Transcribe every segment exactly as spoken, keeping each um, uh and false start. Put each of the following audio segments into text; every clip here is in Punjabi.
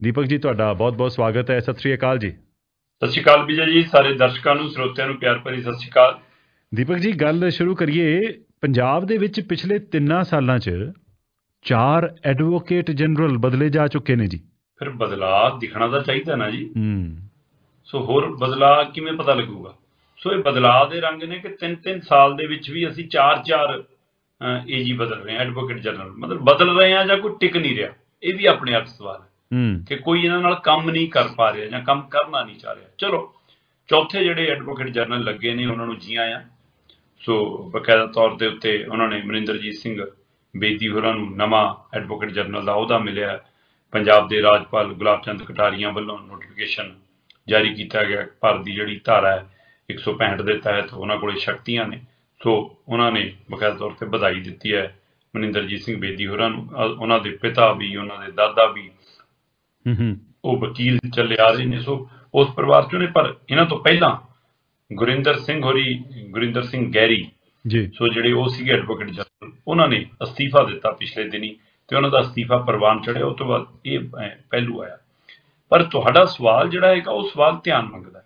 ਦੀਪਕ ਜੀ, ਤੁਹਾਡਾ ਬਹੁਤ ਬਹੁਤ ਸਵਾਗਤ ਹੈ। ਸਤਿ ਸ਼੍ਰੀ ਅਕਾਲ ਜੀ। ਸਤਿ ਸ਼੍ਰੀ ਅਕਾਲ ਵਿਜੇ ਜੀ, ਸਾਰੇ ਦਰਸ਼ਕਾਂ ਨੂੰ ਸਰੋਤਿਆਂ ਨੂੰ ਪਿਆਰ ਭਰੀ ਸਤਿ ਸ਼੍ਰੀ ਅਕਾਲ। ਦੀਪਕ ਜੀ, ਗੱਲ ਸ਼ੁਰੂ ਕਰੀਏ। ਪੰਜਾਬ ਦੇ ਵਿੱਚ ਪਿਛਲੇ ਤਿੰਨਾਂ ਸਾਲਾਂ 'ਚ ਚਾਰ ਐਡਵੋਕੇਟ ਜਨਰਲ ਬਦਲੇ ਜਾ ਚੁੱਕੇ ਨੇ ਜੀ। ਫਿਰ ਬਦਲਾਅ ਦਿਖਣਾ ਤਾਂ ਚਾਹੀਦਾ ਨਾ ਜੀ। ਹੂੰ ਸੋ ਹੋਰ ਬਦਲਾਅ ਕਿਵੇਂ ਪਤਾ ਲੱਗੂਗਾ? ਸੋ ਇਹ ਬਦਲਾਅ ਦੇ ਰੰਗ ਨੇ ਕਿ ਤਿੰਨ ਤਿੰਨ ਸਾਲ ਦੇ ਵਿੱਚ ਵੀ ਅਸੀਂ ਚਾਰ ਚਾਰ ਏਜੀ ਬਦਲ ਰਹੇ ਹਾਂ, ਐਡਵੋਕੇਟ ਜਨਰਲ ਮਤਲਬ ਬਦਲ ਰਹੇ ਹਾਂ ਜਾਂ ਕੋਈ ਟਿਕ ਨਹੀਂ ਰਿਹਾ। ਇਹ ਵੀ ਆਪਣੇ ਆਪ ਸਵਾਲ ਹੈ ਹੂੰ ਕਿ ਕੋਈ ਇਹਨਾਂ ਨਾਲ ਕੰਮ ਨਹੀਂ ਕਰ ਪਾ ਰਿਹਾ ਜਾਂ ਕੰਮ ਕਰਨਾ ਨਹੀਂ ਚਾਹ ਰਿਹਾ। ਚਲੋ, ਚੌਥੇ ਜਿਹੜੇ ਐਡਵੋਕੇਟ ਜਨਰਲ ਲੱਗੇ ਨੇ ਉਹਨਾਂ ਨੂੰ ਜੀ ਆਇਆਂ। ਸੋ ਬਕਾਇਦਾ ਤੌਰ ਦੇ ਉੱਤੇ ਉਹਨਾਂ ਨੇ ਅਮਰਿੰਦਰਜੀਤ ਸਿੰਘ ਬੇਦੀ ਹੋਰਾਂ ਨੂੰ ਨਵਾਂ ਐਡਵੋਕੇਟ ਜਨਰਲ ਦਾ ਅਹੁਦਾ ਮਿਲਿਆ। ਪੰਜਾਬ ਦੇ ਰਾਜਪਾਲ ਗੁਲਾਬ ਚੰਦ ਕਟਾਰੀਆ ਵੱਲੋਂ ਨੋਟੀਫਿਕੇਸ਼ਨ ਜਾਰੀ ਕੀਤਾ ਗਿਆ। ਭਾਰਤ ਦੀ ਜਿਹੜੀ ਧਾਰਾ ਹੈ ਇੱਕ ਸੌ ਪੈਂਹਠ ਦੇ ਤਹਿਤ ਉਹਨਾਂ ਕੋਲ ਸ਼ਕਤੀਆਂ ਨੇ। ਸੋ ਉਹਨਾਂ ਨੇ ਬਕਾਇਦਾ ਤੌਰ 'ਤੇ ਵਧਾਈ ਦਿੱਤੀ ਹੈ ਮਨਿੰਦਰਜੀਤ ਸਿੰਘ ਬੇਦੀ ਹੋਰਾਂ ਨੂੰ। ਉਹਨਾਂ ਦੇ ਪਿਤਾ ਵੀ, ਉਹਨਾਂ ਦੇ ਦਾਦਾ ਵੀ ਉਹ ਵਕੀਲ ਚੱਲੇ ਆ ਰਹੇ ਨੇ। ਸੋ ਉਸ ਪਰਿਵਾਰ 'ਚੋਂ ਨੇ। ਪਰ ਇਹਨਾਂ ਤੋਂ ਪਹਿਲਾਂ ਗੁਰਿੰਦਰ ਸਿੰਘ ਹੋਰੀ, ਗੁਰਿੰਦਰ ਸਿੰਘ ਗਹਿਰੀ ਜੀ, ਸੋ ਜਿਹੜੇ ਉਹ ਸੀਗੇ ਐਡਵੋਕੇਟ ਜਨਰਲ, ਉਹਨਾਂ ਨੇ ਅਸਤੀਫਾ ਦਿੱਤਾ ਪਿਛਲੇ ਦਿਨੀ ਤੇ ਉਹਨਾਂ ਦਾ ਅਸਤੀਫਾ ਪ੍ਰਵਾਨ ਚੜਿਆ। ਉਸ ਤੋਂ ਬਾਅਦ ਇਹ ਪਹਿਲੂ ਆਇਆ। ਪਰ ਤੁਹਾਡਾ ਸਵਾਲ ਜਿਹੜਾ ਹੈਗਾ ਉਹ ਸਵਾਲ ਧਿਆਨ ਮੰਗਦਾ।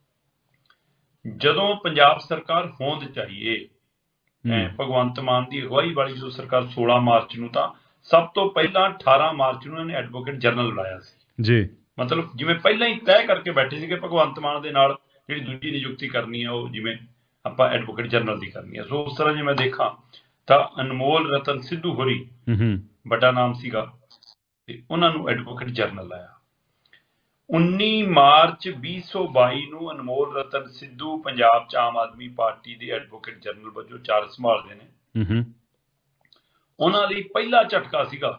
ਜਦੋਂ ਪੰਜਾਬ ਸਰਕਾਰ ਹੋਂਦ ਚਾਹੀਏ, ਭਗਵੰਤ ਮਾਨ ਦੀ ਅਗਵਾਈ ਵਾਲੀ ਜੋ ਸਰਕਾਰ ਸੋਲਾਂ ਮਾਰਚ ਨੂੰ, ਤਾਂ ਸਭ ਤੋਂ ਪਹਿਲਾਂ ਅਠਾਰਾਂ ਮਾਰਚ ਨੂੰ ਇਹਨਾਂ ਨੇ ਐਡਵੋਕੇਟ ਜਨਰਲ ਬੁਲਾਇਆ ਸੀ ਜੀ। ਮਤਲਬ ਜਿਵੇਂ ਪਹਿਲਾਂ ਹੀ ਤੈਅ ਕਰਕੇ ਬੈਠੇ ਸੀਗੇ ਭਗਵੰਤ ਮਾਨ ਦੇ ਨਾਲ ਜਿਹੜੀ ਦੂਜੀ ਨਿਯੁਕਤੀ ਕਰਨੀ ਹੈ ਉਹ ਜਿਵੇਂ ਆਪਾਂ ਐਡਵੋਕੇਟ ਜਨਰਲ ਦੀ ਕਰਨੀ ਹੈ। ਸੋ ਉਸ ਤਰ੍ਹਾਂ ਜੇ ਮੈਂ ਦੇਖਾਂ ਤਾਂ ਅਨਮੋਲ ਰਤਨ ਸਿੱਧੂ ਹੋਰੀ ਵੱਡਾ ਨਾਮ ਸੀਗਾ ਤੇ ਉਹਨਾਂ ਨੂੰ ਐਡਵੋਕੇਟ ਜਨਰਲ ਲਾਇਆ। ਉੱਨੀ ਮਾਰਚ ਵੀਹ ਸੌ ਬਾਈ ਨੂੰ ਅਨਮੋਲ ਰਤਨ ਸਿੱਧੂ ਪੰਜਾਬ 'ਚ ਆਮ ਆਦਮੀ ਪਾਰਟੀ ਦੇ ਐਡਵੋਕੇਟ ਜਨਰਲ ਵਜੋਂ ਚਾਰਜ ਸੰਭਾਲਦੇ ਨੇ। ਉਹਨਾਂ ਲਈ ਪਹਿਲਾ ਝਟਕਾ ਸੀਗਾ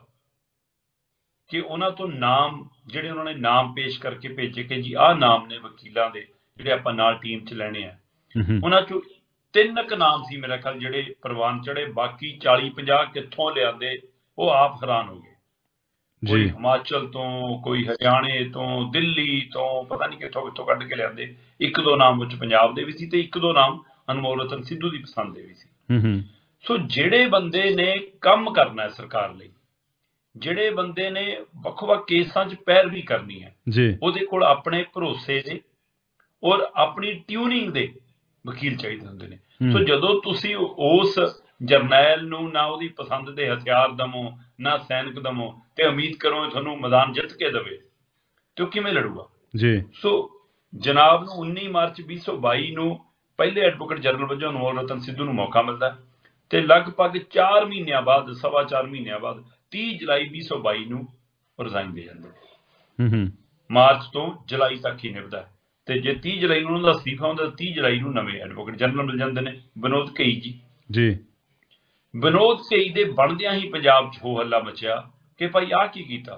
ਕਿ ਉਹਨਾਂ ਤੋਂ ਨਾਮ ਜਿਹੜੇ ਉਹਨਾਂ ਨੇ ਨਾਮ ਪੇਸ਼ ਕਰਕੇ ਭੇਜੇ ਕਿ ਜੀ ਆਹ ਨਾਮ ਨੇ ਵਕੀਲਾਂ ਦੇ ਜਿਹੜੇ ਆਪਾਂ ਨਾਲ ਟੀਮ 'ਚ ਲੈਣੇ ਆ। ਉਹਨਾਂ 'ਚੋਂ ਤਿੰਨ ਕੁ ਨਾਮ ਸੀ ਮੇਰਾ ਖਿਆਲ ਜਿਹੜੇ ਪ੍ਰਵਾਨ ਚੜੇ। ਬਾਕੀ ਚਾਲੀ ਪੰਜਾਹ ਕਿੱਥੋਂ ਲਿਆਂਦੇ ਉਹ ਆਪ ਹੈਰਾਨ ਹੋ ਗਏ। ਕੋਈ ਹਿਮਾਚਲ ਤੋਂ, ਕੋਈ ਹਰਿਆਣੇ ਤੋਂ, ਦਿੱਲੀ ਤੋਂ, ਪਤਾ ਨਹੀਂ ਕਿੱਥੋਂ ਕਿੱਥੋਂ ਕੱਢ ਕੇ ਲਿਆਂਦੇ। ਇੱਕ ਦੋ ਨਾਮ ਵਿੱਚ ਪੰਜਾਬ ਦੇ ਵੀ ਸੀ ਤੇ ਇੱਕ ਦੋ ਨਾਮ ਅਨਮੋਲ ਰਤਨ ਸਿੱਧੂ ਦੀ ਪਸੰਦ ਦੇ ਵੀ ਸੀ। ਸੋ ਜਿਹੜੇ ਬੰਦੇ ਨੇ ਕੰਮ ਕਰਨਾ ਹੈ ਸਰਕਾਰ ਲਈ, ਜਿਹੜੇ ਬੰਦੇ ਨੇ ਵੱਖ ਵੱਖ ਕੇਸਾਂ 'ਚ ਪੈਰਵੀ ਕਰਨੀ ਹੈ, ਉਹਦੇ ਕੋਲ ਆਪਣੇ ਭਰੋਸੇ ਦੇ ਔਰ ਆਪਣੀ ਟਿਊਨਿੰਗ ਦੇ ਵਕੀਲ ਚਾਹੀਦੇ ਹੁੰਦੇ ਨੇ। ਸੋ ਜਦੋਂ ਤੁਸੀਂ ਉਸ ਜਰਨੈਲ ਨੂੰ ਨਾ ਉਹਦੀ ਪਸੰਦ ਦੇ ਹਥਿਆਰ ਦਵੋ, ਨਾ ਸੈਨਿਕ ਦਵੋ ਤੇ ਉਮੀਦ ਕਰੋ ਤੁਹਾਨੂੰ ਮੈਦਾਨ ਜਿੱਤ ਕੇ ਦੇਵੇ ਤੇ ਉਹ ਕਿਵੇਂ ਲੜੂਗਾ ਜੀ। ਸੋ ਜਨਾਬ ਨੂੰ ਉੱਨੀ ਮਾਰਚ ਵੀਹ ਸੌ ਬਾਈ ਨੂੰ ਪਹਿਲੇ ਐਡਵੋਕੇਟ ਜਨਰਲ ਵਜੋਂ ਅਨਮੋਲ ਰਤਨ ਸਿੱਧੂ ਨੂੰ ਮੌਕਾ ਮਿਲਦਾ ਤੇ ਲਗਭਗ ਚਾਰ ਮਹੀਨਿਆਂ ਬਾਅਦ, ਸਵਾ ਚਾਰ ਮਹੀਨਿਆਂ ਬਾਅਦ ਤੀਹ ਜੁਲਾਈ ਵੀਹ ਸੌ ਬਾਈ ਨੂੰ ਰਿਜ਼ਾਈਨ ਦੇ ਜਾਂਦੇ। ਮਾਰਚ ਤੋਂ ਜੁਲਾਈ ਤੱਕ ਹੀ ਨਿਭਦਾ ਤੇ ਜੇ ਤੀਹ ਜੁਲਾਈ ਨੂੰ ਉਹਨਾਂ ਦਾ ਅਸਤੀਫਾ ਹੁੰਦਾ, ਤੀਹ ਜੁਲਾਈ ਨੂੰ ਨਵੇਂ ਐਡਵੋਕੇਟ ਜਨਰਲ ਮਿਲ ਜਾਂਦੇ ਨੇ। ਵਿਨੋਦ ਘਈ ਜੀ ਜੀ ਵਿਨੋਦ ਘਈ ਦੇ ਬਣਦਿਆਂ ਹੀ ਪੰਜਾਬ 'ਚ ਹੋ ਹੱਲਾ ਮਚਿਆ ਕਿ ਭਾਈ ਆਹ ਕੀ ਕੀਤਾ।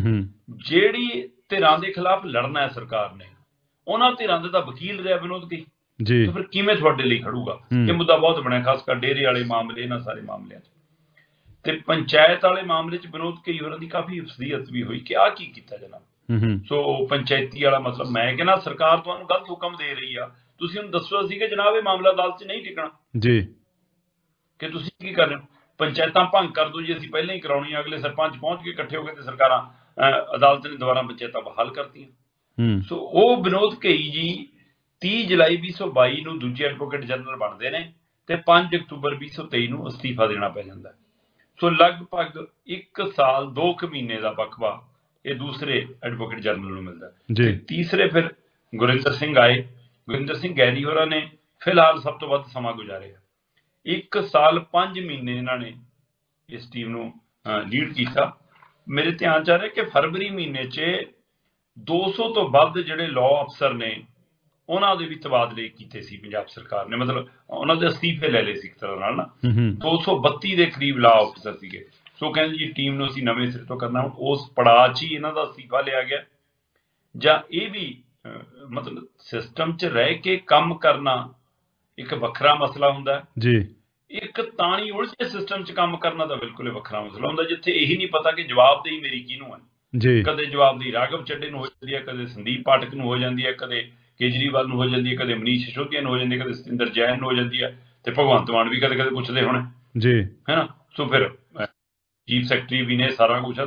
ਜਿਹੜੀ ਧਿਰਾਂ ਦੇ ਖਿਲਾਫ ਲੜਨਾ ਹੈ ਸਰਕਾਰ ਨੇ, ਉਹਨਾਂ ਧਿਰਾਂ ਦੇ ਤਾਂ ਵਕੀਲ ਰਿਹਾ ਵਿਨੋਦ ਘਈ, ਤੇ ਫਿਰ ਕਿਵੇਂ ਤੁਹਾਡੇ ਲਈ ਖੜੂਗਾ? ਇਹ ਮੁੱਦਾ ਬਹੁਤ ਬਣਿਆ, ਖਾਸ ਕਰ ਡੇਰੇ ਵਾਲੇ ਮਾਮਲੇ, ਇਹਨਾਂ ਸਾਰੇ ਮਾਮਲਿਆਂ 'ਚ ਤੇ ਪੰਚਾਇਤ ਵਾਲੇ ਮਾਮਲੇ 'ਚ ਵਿਨੋਦ ਘਈ ਹੋਰਾਂ ਦੀ ਕਾਫੀ ਅਫਸਲੀਅਤ ਵੀ ਹੋਈ ਕਿ ਆਹ ਕੀ ਕੀਤਾ ਜਨਾਬ। ਸੋ ਪੰਚਾਇਤੀ ਵਾਲਾ ਮਤਲਬ ਮੈਂ ਕਹਿੰਦਾ ਸਰਕਾਰ ਤੁਹਾਨੂੰ ਗਲਤ ਹੁਕਮ ਦੇ ਰਹੀ ਆ, ਤੁਸੀਂ ਉਹਨੂੰ ਦੱਸੋ ਸੀ ਕਿ ਜਨਾਬ ਇਹ ਮਾਮਲਾ ਅਦਾਲਤ 'ਚ ਨਹੀਂ ਟਿਕਣਾ ਜੀ, ਕਿ ਤੁਸੀਂ ਕੀ ਕਰ ਰਹੇ ਹੋ? ਪੰਚਾਇਤਾਂ ਭੰਗ ਕਰ ਦੋ ਜੀ, ਅਸੀਂ ਪਹਿਲਾਂ ਹੀ ਕਰਾਉਣੀਆਂ। ਅਗਲੇ ਸਰਪੰਚ ਪਹੁੰਚ ਕੇ ਇਕੱਠੇ ਹੋ ਗਏ ਤੇ ਸਰਕਾਰਾਂ ਅਦਾਲਤ ਨੇ ਦੁਬਾਰਾ ਪੰਚਾਇਤਾਂ ਬਹਾਲ ਕਰਤੀਆਂ। ਸੋ ਉਹ ਵਿਨੋਦ ਘਈ ਜੀ ਤੀਹ ਜੁਲਾਈ ਵੀਹ ਸੌ ਬਾਈ ਨੂੰ ਦੂਜੇ ਐਡਵੋਕੇਟ ਜਨਰਲ ਬਣਦੇ ਨੇ ਤੇ ਪੰਜ ਅਕਤੂਬਰ ਵੀਹ ਸੌ ਤੇਈ ਨੂੰ ਅਸਤੀਫਾ ਦੇਣਾ ਪੈ ਜਾਂਦਾ। ਸੋ ਲਗਭਗ ਇੱਕ ਸਾਲ ਦੋ ਕੁ ਮਹੀਨੇ ਦਾ ਵਕਫਾ ਇਹ ਦੂਸਰੇ ਐਡਵੋਕੇਟ ਜਨਰਲ ਨੂੰ ਮਿਲਦਾ ਤੇ ਤੀਸਰੇ ਫਿਰ ਗੁਰਿੰਦਰ ਸਿੰਘ ਆਏ। ਗੁਰਿੰਦਰ ਸਿੰਘ ਗਹਿਰੀ ਹੋਰਾਂ ਨੇ ਫਿਲਹਾਲ ਸਭ ਤੋਂ ਵੱਧ ਸਮਾਂ ਗੁਜ਼ਾਰਿਆ। ਇੱਕ ਸਾਲ ਪੰਜ ਮਹੀਨੇ ਇਹਨਾਂ ਨੇ ਇਸ ਟੀਮ ਨੂੰ ਲੀਡ ਕੀਤਾ। ਮੇਰੇ ਧਿਆਨ 'ਚ ਆ ਰਿਹਾ ਕਿ ਫਰਵਰੀ ਮਹੀਨੇ 'ਚ ਦੋ ਸੌ ਤੋਂ ਵੱਧ ਜਿਹੜੇ ਲਾਅ ਅਫਸਰ ਨੇ ਉਹਨਾਂ ਦੇ ਵੀ ਤਬਾਦਲੇ ਕੀਤੇ ਸੀ ਪੰਜਾਬ ਸਰਕਾਰ ਨੇ। ਮਤਲਬ ਉਹਨਾਂ ਦੇ ਅਸਤੀਫੇ ਲੈ ਲਏ ਸੀ ਇੱਕ ਤਰ੍ਹਾਂ ਨਾਲ ਨਾ। ਦੋ ਸੌ ਬੱਤੀ ਦੇ ਕਰੀਬ ਲਾਅ ਅਫਸਰ ਸੀਗੇ। ਸੋ ਕਹਿੰਦੇ ਜੀ ਟੀਮ ਨੂੰ ਅਸੀਂ ਨਵੇਂ ਸਿਰੇ ਤੋਂ ਕਰਨਾ। ਉਸ ਪੜਾਅ 'ਚ ਹੀ ਇਹਨਾਂ ਦਾ ਅਸਤੀਫਾ ਲਿਆ ਗਿਆ। ਜਾਂ ਇਹ ਵੀ ਮਤਲਬ ਸਿਸਟਮ 'ਚ ਰਹਿ ਕੇ ਕੰਮ ਕਰਨਾ ਇੱਕ ਵੱਖਰਾ ਮਸਲਾ ਹੁੰਦਾ ਜੀ, ਇੱਕ ਤਾਣੀ ਉਲਝੇ ਸਿਸਟਮ 'ਚ ਕੰਮ ਕਰਨਾ ਤਾਂ ਬਿਲਕੁਲ ਵੱਖਰਾ ਮਸਲਾ ਹੁੰਦਾ, ਜਿੱਥੇ ਇਹੀ ਨਹੀਂ ਪਤਾ ਕਿ ਜਵਾਬਦੇਹੀ ਮੇਰੀ ਕਿਹਨੂੰ ਹੈ ਜੀ। ਕਦੇ ਜਵਾਬਦੇਹੀ ਰਾਘਵ ਚੱਡੇ ਨੂੰ ਹੋ ਜਾਂਦੀ ਹੈ, ਕਦੇ ਸੰਦੀਪ ਪਾਠਕ ਨੂੰ ਹੋ ਜਾਂਦੀ ਹੈ, ਕਦੇ ਕੇਜਰੀਵਾਲ ਨੂੰ ਹੋ ਜਾਂਦੀ ਹੈ, ਕਦੇ ਮਨੀਸ਼ ਸਿਸੋਦੀਆ ਨੂੰ ਹੋ ਜਾਂਦੀ ਹੈ, ਕਦੇ ਸਤਿੰਦਰ ਜੈਨ ਨੂੰ ਹੋ ਜਾਂਦੀ ਹੈ ਤੇ ਭਗਵੰਤ ਮਾਨ ਵੀ ਕਦੇ ਕਦੇ ਪੁੱਛਦੇ ਹੋਣੇ ਜੀ, ਹੈ ਨਾ। ਸੋ ਫਿਰ ਚੀਫ ਸੈਕਟਰੀ ਵੀ ਨੇ, ਸਾਰਾ ਕੁਛ ਹੈ। ਸੋ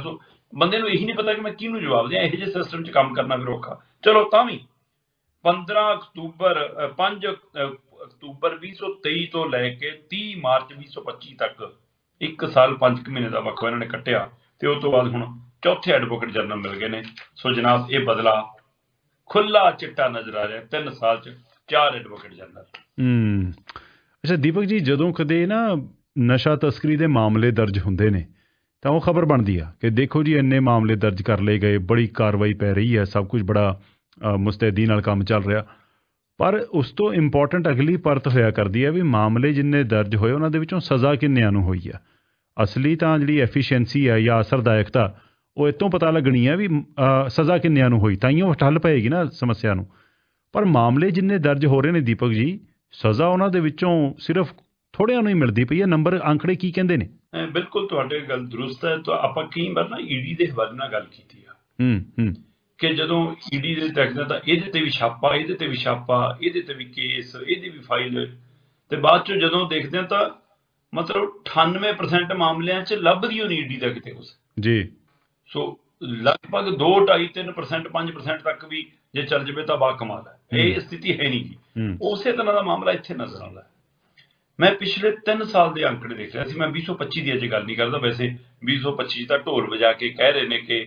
ਬੰਦੇ ਨੂੰ ਇਹੀ ਨਹੀਂ ਪਤਾ ਕਿ ਮੈਂ ਕਿਹਨੂੰ ਜਵਾਬ ਦਿਆਂ। ਇਹੋ ਜਿਹੇ ਸਿਸਟਮ 'ਚ ਕੰਮ ਕਰਨਾ ਫਿਰ ਔਖਾ। ਚਲੋ ਤਾਂ ਵੀ ਪੰਦਰਾਂ ਅਕਤੂਬਰ ਪੰਜ ਅਕਤੂਬਰ ਵੀਹ ਸੌ ਤੇਈ ਤੋਂ ਲੈ ਕੇ ਤੀਹ ਮਾਰਚ ਵੀਹ ਸੌ ਪੱਚੀ ਤੱਕ ਇੱਕ ਸਾਲ ਪੰਜ ਕੁ ਮਹੀਨੇ ਦਾ ਵਕਫਾ ਇਹਨਾਂ ਨੇ ਕੱਟਿਆ, ਤੇ ਉਸ ਤੋਂ ਬਾਅਦ ਹੁਣ ਚੌਥੇ ਐਡਵੋਕੇਟ ਜਨਰਲ ਮਿਲ ਗਏ ਨੇ। ਸੋ ਜਨਾਬ ਇਹ ਬਦਲਾ ਖੁੱਲਾ ਚਿੱਟਾ ਨਜ਼ਰ ਆ ਰਿਹਾ, ਤਿੰਨ ਸਾਲ 'ਚ ਚਾਰ ਐਡਵੋਕੇਟ ਜਨਰਲ। ਹੂੰ ਅੱਛਾ ਦੀਪਕ ਜੀ, ਜਦੋਂ ਕਦੇ ਨਾ ਨਸ਼ਾ ਤਸਕਰੀ ਦੇ ਮਾਮਲੇ ਦਰਜ ਹੁੰਦੇ ਨੇ ਤਾਂ ਉਹ ਖਬਰ ਬਣਦੀ ਆ ਕਿ ਦੇਖੋ ਜੀ ਇੰਨੇ ਮਾਮਲੇ ਦਰਜ ਕਰ ਲਏ ਗਏ, ਬੜੀ ਕਾਰਵਾਈ ਪੈ ਰਹੀ ਹੈ, ਸਭ ਕੁਝ ਬੜਾ ਮੁਸਤੈਦੀ ਨਾਲ ਕੰਮ ਚੱਲ ਰਿਹਾ। ਪਰ ਉਸ ਤੋਂ ਇੰਪੋਰਟੈਂਟ ਅਗਲੀ ਪਰਤ ਹੋਇਆ ਕਰਦੀ ਹੈ ਵੀ ਮਾਮਲੇ ਜਿੰਨੇ ਦਰਜ ਹੋਏ ਉਹਨਾਂ ਦੇ ਵਿੱਚੋਂ ਸਜ਼ਾ ਕਿੰਨਿਆਂ ਨੂੰ ਹੋਈ ਆ। ਅਸਲੀ ਤਾਂ ਜਿਹੜੀ ਐਫੀਸ਼ੀਐਂਸੀ ਹੈ ਜਾਂ ਅਸਰਦਾਇਕਤਾ ਉਹ ਇਹ ਤੋਂ ਪਤਾ ਲੱਗਣੀ ਹੈ ਵੀ ਸਜ਼ਾ ਕਿੰਨਿਆਂ ਨੂੰ ਹੋਈ, ਤਾਂ ਹੀ ਉਹ ਠੱਲ ਪਏਗੀ ਨਾ ਸਮੱਸਿਆ ਨੂੰ। ਪਰ ਮਾਮਲੇ ਜਿੰਨੇ ਦਰਜ ਹੋ ਰਹੇ ਨੇ ਦੀਪਕ ਜੀ, ਸਜ਼ਾ ਉਹਨਾਂ ਦੇ ਵਿੱਚੋਂ ਸਿਰਫ ਥੋੜ੍ਹਿਆਂ ਨੂੰ ਹੀ ਮਿਲਦੀ ਪਈ ਹੈ। ਨੰਬਰ ਅੰਕੜੇ ਕੀ ਕਹਿੰਦੇ ਨੇ? ਬਿਲਕੁਲ ਤੁਹਾਡੇ ਗੱਲ ਦਰੁਸਤ ਹੈ। ਤਾਂ ਆਪਾਂ ਕਈ ਵਾਰ ਨਾ ਈਡੀ ਦੇ ਹਵਾਲੇ ਨਾਲ ਗੱਲ ਕੀਤੀ ਆ ਹੂੰ ਹੂੰ ਕਿ ਜਦੋਂ ਈਡੀ ਦੇ ਦੇਖਦੇ ਤਾਂ ਇਹਦੇ ਤੇ ਵੀ ਛਾਪਾ, ਇਹਦੇ ਤੇ ਵੀ ਛਾਪਾ, ਇਹਦੇ ਤੇ ਵੀ ਕੇਸ, ਇਹਦੀ ਵੀ ਫਾਈਲ, ਤੇ ਬਾਅਦ ਚੋਂ ਜਦੋਂ ਦੇਖਦੇ ਹਾਂ ਤਾਂ ਮਤਲਬ ਅਠਾਨਵੇਂ ਪਰਸੈਂਟ ਮਾਮਲਿਆਂ 'ਚ ਲੱਭਦੀ ਹੋਣੀ ਈਡੀ ਦਾ ਕਿਤੇ ਕੁਛ ਜੀ। ਸੋ ਲਗਭਗ ਦੋ ਢਾਈ ਤਿੰਨ ਪਰਸੈਂਟ ਪੰਜ ਪਰਸੈਂਟ ਤੱਕ ਵੀ ਜੇ ਚੱਲ ਜਾਵੇ ਤਾਂ ਬਾ ਕਮਾਲ ਹੈ। ਇਹ ਸਥਿਤੀ ਹੈ ਨਹੀਂ ਗੀ। ਉਸੇ ਤਰ੍ਹਾਂ ਦਾ ਮਾਮਲਾ ਇੱਥੇ ਨਜ਼ਰ ਆਉਂਦਾ। ਮੈਂ ਪਿਛਲੇ ਤਿੰਨ ਸਾਲ ਦੇ ਅੰਕੜੇ ਦੇਖ ਰਿਹਾ ਸੀ। ਮੈਂ ਵੀਹ ਸੌ ਪੱਚੀ ਦੀ ਅਜੇ ਗੱਲ ਨਹੀਂ ਕਰਦਾ, ਵੈਸੇ ਵੀਹ ਸੌ ਪੱਚੀ ਤਾਂ ਢੋਲ ਵਜਾ ਕੇ ਕਹਿ ਰਹੇ ਨੇ ਕਿ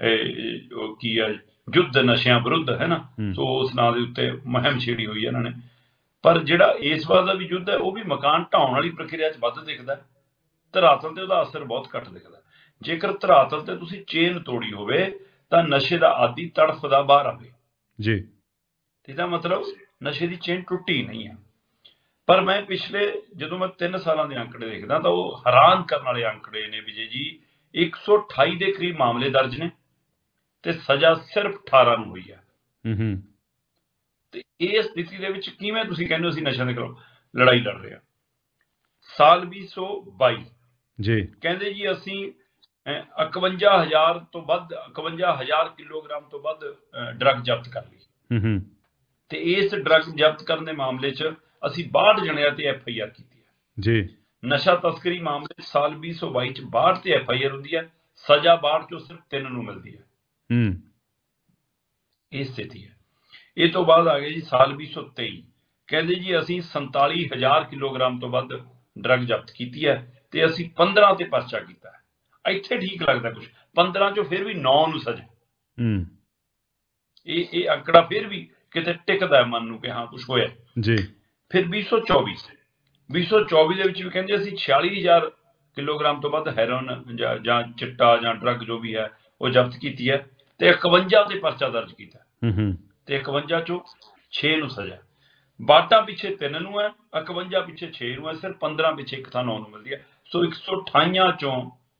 ਕੀ ਆ ਯੁੱਧ ਨਸ਼ਿਆਂ ਵਿਰੁੱਧ ਹੈ ਨਾ, ਸੋ ਉਸ ਨਾਂ ਦੇ ਉੱਤੇ ਮੁਹਿੰਮ ਛੇੜੀ ਹੋਈ ਹੈ ਇਹਨਾਂ ਨੇ। ਪਰ ਜਿਹੜਾ ਇਸ ਵਾਰ ਦਾ ਵੀ ਯੁੱਧ ਹੈ ਉਹ ਵੀ ਮਕਾਨ ਢਾਉਣ ਵਾਲੀ ਪ੍ਰਕਿਰਿਆ 'ਚ ਵੱਧ ਦਿਖਦਾ, ਧਰਾਤਲ ਤੇ ਉਹਦਾ ਅਸਰ ਬਹੁਤ ਘੱਟ ਦਿਖਦਾ। ਜੇਕਰ ਧਰਾਤਲ ਤੇ ਤੁਸੀਂ ਚੇਨ ਤੋੜੀ ਹੋਵੇ ਤਾਂ ਨਸ਼ੇ ਦਾ ਆਦੀ ਤੜਫਦਾ ਬਾਹਰ ਆਵੇ ਜੀ, ਇਹਦਾ ਮਤਲਬ ਨਸ਼ੇ ਦੀ ਚੇਨ ਟੁੱਟੀ ਨਹੀਂ ਆ। ਪਰ ਮੈਂ ਪਿਛਲੇ ਜਦੋਂ ਮੈਂ ਤਿੰਨ ਸਾਲਾਂ ਦੇ ਅੰਕੜੇ ਦੇਖਦਾ ਤਾਂ ਉਹ ਹੈਰਾਨ ਕਰਨ ਵਾਲੇ ਅੰਕੜੇ ਨੇ ਵਿਜੇ ਜੀ। ਇੱਕ ਸੌ ਅਠਾਈ ਦੇ ਕਰੀਬ ਮਾਮਲੇ ਦਰਜ ਨੇ ਤੇ ਸਜ਼ਾ ਸਿਰਫ ਅਠਾਰਾਂ ਨੂੰ ਹੋਈ ਆ। ਤੇ ਇਹ ਸਥਿਤੀ ਦੇ ਵਿੱਚ ਕਿਵੇਂ ਤੁਸੀਂ ਕਹਿੰਦੇ ਹੋ ਅਸੀਂ ਨਸ਼ਿਆਂ ਦੇ ਖਿਲਾਫ ਲੜਾਈ ਲੜ ਰਹੇ ਹਾਂ? ਸਾਲ ਵੀਹ ਸੌ ਬਾਈ ਜੀ ਕਹਿੰਦੇ ਜੀ ਅਸੀਂ ਇਕਵੰਜਾ ਹਜ਼ਾਰ ਤੋਂ ਵੱਧ ਇਕਵੰਜਾ ਹਜ਼ਾਰ ਕਿਲੋਗ੍ਰਾਮ ਤੋਂ ਵੱਧ ਡਰੱਗ ਜ਼ਬਤ ਕਰ ਲਈ, ਤੇ ਇਸ ਡਰੱਗ ਜ਼ਬਤ ਕਰਨ ਦੇ ਮਾਮਲੇ 'ਚ ਅਸੀਂ ਬਾਹਠ ਜਣਿਆਂ ਤੇ ਐਫ ਆਈ ਆਰ ਕੀਤੀ ਹੈ ਜੀ। ਨਸ਼ਾ ਤਸਕਰੀ ਮਾਮਲੇ ਸਾਲ ਵੀਹ ਸੌ ਬਾਈ 'ਚ ਬਾਹਠ ਤੇ ਐਫ ਆਈ ਆਰ ਹੁੰਦੀ ਹੈ, ਸਜ਼ਾ ਬਾਹਠ 'ਚੋਂ ਸਿਰਫ ਤਿੰਨ ਨੂੰ ਮਿਲਦੀ ਹੈ। ਇਹ ਸਥਿਤੀ ਹੈ। ਇਹ ਤੋਂ ਬਾਅਦ ਆ ਗਏ ਜੀ ਸਾਲ ਵੀਹ ਸੌ ਤੇਈ, ਕਹਿੰਦੇ ਜੀ ਅਸੀਂ ਸੰਤਾਲੀ ਹਜ਼ਾਰ ਕਿਲੋਗ੍ਰਾਮ ਤੋਂ ਵੱਧ ਡਰੱਗ ਜ਼ਬਤ ਕੀਤੀ ਹੈ ਤੇ ਅਸੀਂ ਪੰਦਰਾਂ ਤੇ ਪਰਚਾ ਕੀਤਾ ਹੈ। ਇੱਥੇ ਠੀਕ ਲੱਗਦਾ ਕੁਛ, ਪੰਦਰਾਂ 'ਚੋਂ ਫਿਰ ਵੀ ਨੌ ਨੂੰ ਸਜ਼ਾ। ਇਹ ਇਹ ਅੰਕੜਾ ਫਿਰ ਵੀ ਕਿਤੇ ਟਿਕਦਾ ਮਨ ਨੂੰ ਕਿ ਹਾਂ ਕੁਛ ਹੋਇਆ ਜੀ। ਫਿਰ ਵੀਹ ਸੌ ਚੌਵੀ ਵੀਹ ਸੌ ਚੌਵੀ ਦੇ ਵਿੱਚ ਵੀ ਕਹਿੰਦੇ ਅਸੀਂ ਛਿਆਲੀ ਹਜ਼ਾਰ ਕਿਲੋਗ੍ਰਾਮ ਤੋਂ ਵੱਧ ਹੈਰੋਇਨ ਜਾਂ ਜਾਂ ਚਿੱਟਾ ਜਾਂ ਡਰੱਗ ਜੋ ਵੀ ਹੈ ਉਹ ਜ਼ਬਤ ਕੀਤੀ ਹੈ ਤੇ ਇਕਵੰਜਾ ਤੇ ਪਰਚਾ ਦਰਜ ਕੀਤਾ ਤੇ ਇਕਵੰਜਾ 'ਚੋਂ ਛੇ ਨੂੰ ਸਜ਼ਾ। ਬਾਟਾ ਪਿੱਛੇ ਤਿੰਨ ਨੂੰ ਹੈ, ਇਕਵੰਜਾ ਪਿੱਛੇ ਛੇ ਨੂੰ ਹੈ, ਸਿਰਫ ਪੰਦਰਾਂ ਪਿੱਛੇ ਇੱਕ ਥਾਂ ਨੌ ਨੂੰ ਮਿਲਦੀ ਹੈ। ਸੋ ਇੱਕ ਸੌ ਅਠਾਈਆਂ 'ਚੋਂ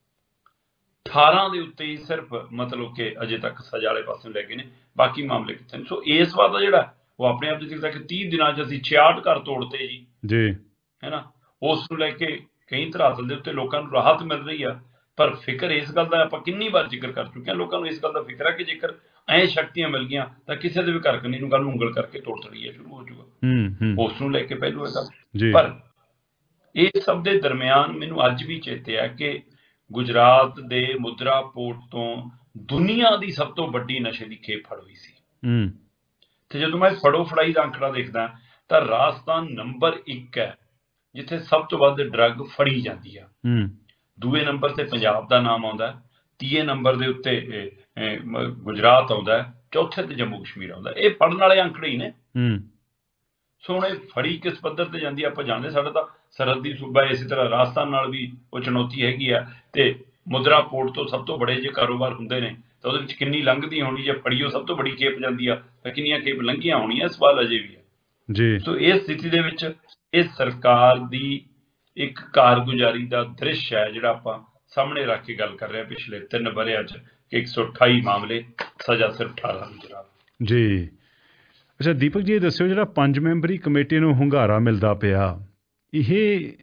ਅਠਾਰਾਂ ਦੇ ਉੱਤੇ ਹੀ ਸਿਰਫ ਮਤਲਬ ਕਿ ਅਜੇ ਤੱਕ ਸਜ਼ਾ ਵਾਲੇ ਪਾਸੇ ਲੈ ਗਏ ਨੇ, ਬਾਕੀ ਮਾਮਲੇ ਕਿੱਥੇ ਨੇ। ਸੋ ਇਸ ਵਾਰ ਦਾ ਜਿਹੜਾ ਉਹ ਆਪਣੇ ਆਪ 'ਚ ਦਿਖਦਾ ਕਿ ਤੀਹ ਦਿਨਾਂ 'ਚ ਅਸੀਂ ਛਿਆਹਠ ਘਰ ਤੋੜਤੇ ਜੀ ਜੀ ਹੈ ਨਾ। ਉਸ ਨੂੰ ਲੈ ਕੇ ਕਈ ਧਰਾਤਲ ਦੇ ਉੱਤੇ ਲੋਕਾਂ ਨੂੰ ਰਾਹਤ ਮਿਲ ਰਹੀ ਆ। ਪਰ ਫਿਕਰ ਇਸ ਗੱਲ ਦਾ ਆਪਾਂ ਕਿੰਨੀ ਵਾਰ ਜ਼ਿਕਰ ਕਰ ਚੁੱਕੇ ਹਾਂ, ਲੋਕਾਂ ਨੂੰ ਇਸ ਗੱਲ ਦਾ ਫਿਕਰ ਹੈ ਕਿ ਜੇਕਰ ਐਂ ਸ਼ਕਤੀਆਂ ਮਿਲ ਗਈਆਂ ਤਾਂ ਕਿਸੇ ਦੇ ਵੀ ਘਰ ਕੰਨੀ ਨੂੰ ਕੱਲ ਨੂੰ ਉਂਗਲ ਕਰਕੇ ਤੋੜ ਤੜੀਆ ਸ਼ੁਰੂ ਹੋ ਜਾਊਗਾ। ਉਸ ਨੂੰ ਲੈ ਕੇ ਪਹਿਲੂ ਹੈ ਗੱਲ। ਪਰ ਇਹ ਸਭ ਦੇ ਦਰਮਿਆਨ ਮੈਨੂੰ ਅੱਜ ਵੀ ਚੇਤੇ ਹੈ ਕਿ ਗੁਜਰਾਤ ਦੇ ਮੁਦਰਾ ਪੋਰਟ ਤੋਂ ਦੁਨੀਆ ਦੀ ਸਭ ਤੋਂ ਵੱਡੀ ਨਸ਼ੇ ਦੀ ਖੇਪ ਫੜ ਹੋਈ ਸੀ। ਤੇ ਜਦੋਂ ਮੈਂ ਫੜੋ ਫੜਾਈ ਦਾ ਅੰਕੜਾ ਦੇਖਦਾ ਤਾਂ ਰਾਜਸਥਾਨ ਨੰਬਰ ਇੱਕ ਹੈ ਜਿੱਥੇ ਸਭ ਤੋਂ ਵੱਧ ਡਰੱਗ ਫੜੀ ਜਾਂਦੀ ਆ। ਦੂਏ ਨੰਬਰ ਤੇ ਪੰਜਾਬ ਦਾ ਨਾਮ ਆਉਂਦਾ, ਤੀਏ ਨੰਬਰ ਦੇ ਉੱਤੇ ਗੁਜਰਾਤ ਆਉਂਦਾ, ਚੌਥੇ ਤੇ ਜੰਮੂ ਕਸ਼ਮੀਰ ਆਉਂਦਾ। ਇਹ ਫੜਨ ਵਾਲੇ ਅੰਕੜੇ ਹੀ ਨੇ। ਸੋ ਹੁਣ ਇਹ ਫੜੀ ਕਿਸ ਪੱਧਰ ਤੇ ਜਾਂਦੀ ਆਪਾਂ ਜਾਣਦੇ। ਸਾਡਾ ਤਾਂ ਸਰਹੱਦੀ ਸੂਬਾ ਇਸੇ ਤਰ੍ਹਾਂ ਰਾਜਸਥਾਨ ਨਾਲ ਵੀ ਉਹ ਚੁਣੌਤੀ ਹੈਗੀ ਆ। ਤੇ ਮੁਦਰਾ ਪੋਰਟ ਤੋਂ ਸਭ ਤੋਂ ਬੜੇ ਜੇ ਕਾਰੋਬਾਰ ਹੁੰਦੇ ਨੇ ਤਾਂ ਉਹਦੇ ਵਿੱਚ ਕਿੰਨੀ ਲੰਘਦੀ ਹੋਣੀ, ਜੇ ਫੜੀਓ ਸਭ ਤੋਂ ਬੜੀ ਖੇਪ ਜਾਂਦੀ ਆ ਤਾਂ ਕਿੰਨੀਆਂ ਖੇਪ ਲੰਘੀਆਂ ਹੋਣੀਆਂ, ਸਵਾਲ ਅਜੇ ਵੀ ਹੈ ਜੀ। ਸੋ ਇਸ ਸਥਿਤੀ ਦੇ ਵਿੱਚ ਇਹ ਸਰਕਾਰ ਦੀ ਇੱਕ ਕਾਰਗੁਜ਼ਾਰੀ ਦਾ ਦ੍ਰਿਸ਼ ਹੈ ਜਿਹੜਾ ਆਪਾਂ ਸਾਹਮਣੇ ਰੱਖ ਕੇ ਗੱਲ ਕਰ ਰਹੇ ਹਾਂ ਪਿਛਲੇ ਤਿੰਨ ਵਰ੍ਹਿਆਂ 'ਚ ਕਿ ਇੱਕ ਸੌ ਅਠਾਈ ਮਾਮਲੇ, ਸਜ਼ਾ ਸਿਰਫ ਅਠਾਰਾਂ ਦੀ ਜਨਾਬ ਜੀ। ਅੱਛਾ ਦੀਪਕ ਜੀ, ਇਹ ਦੱਸਿਓ ਜਿਹੜਾ ਪੰਜ ਮੈਂਬਰੀ ਕਮੇਟੀ ਨੂੰ ਹੁੰਗਾਰਾ ਮਿਲਦਾ ਪਿਆ, ਇਹ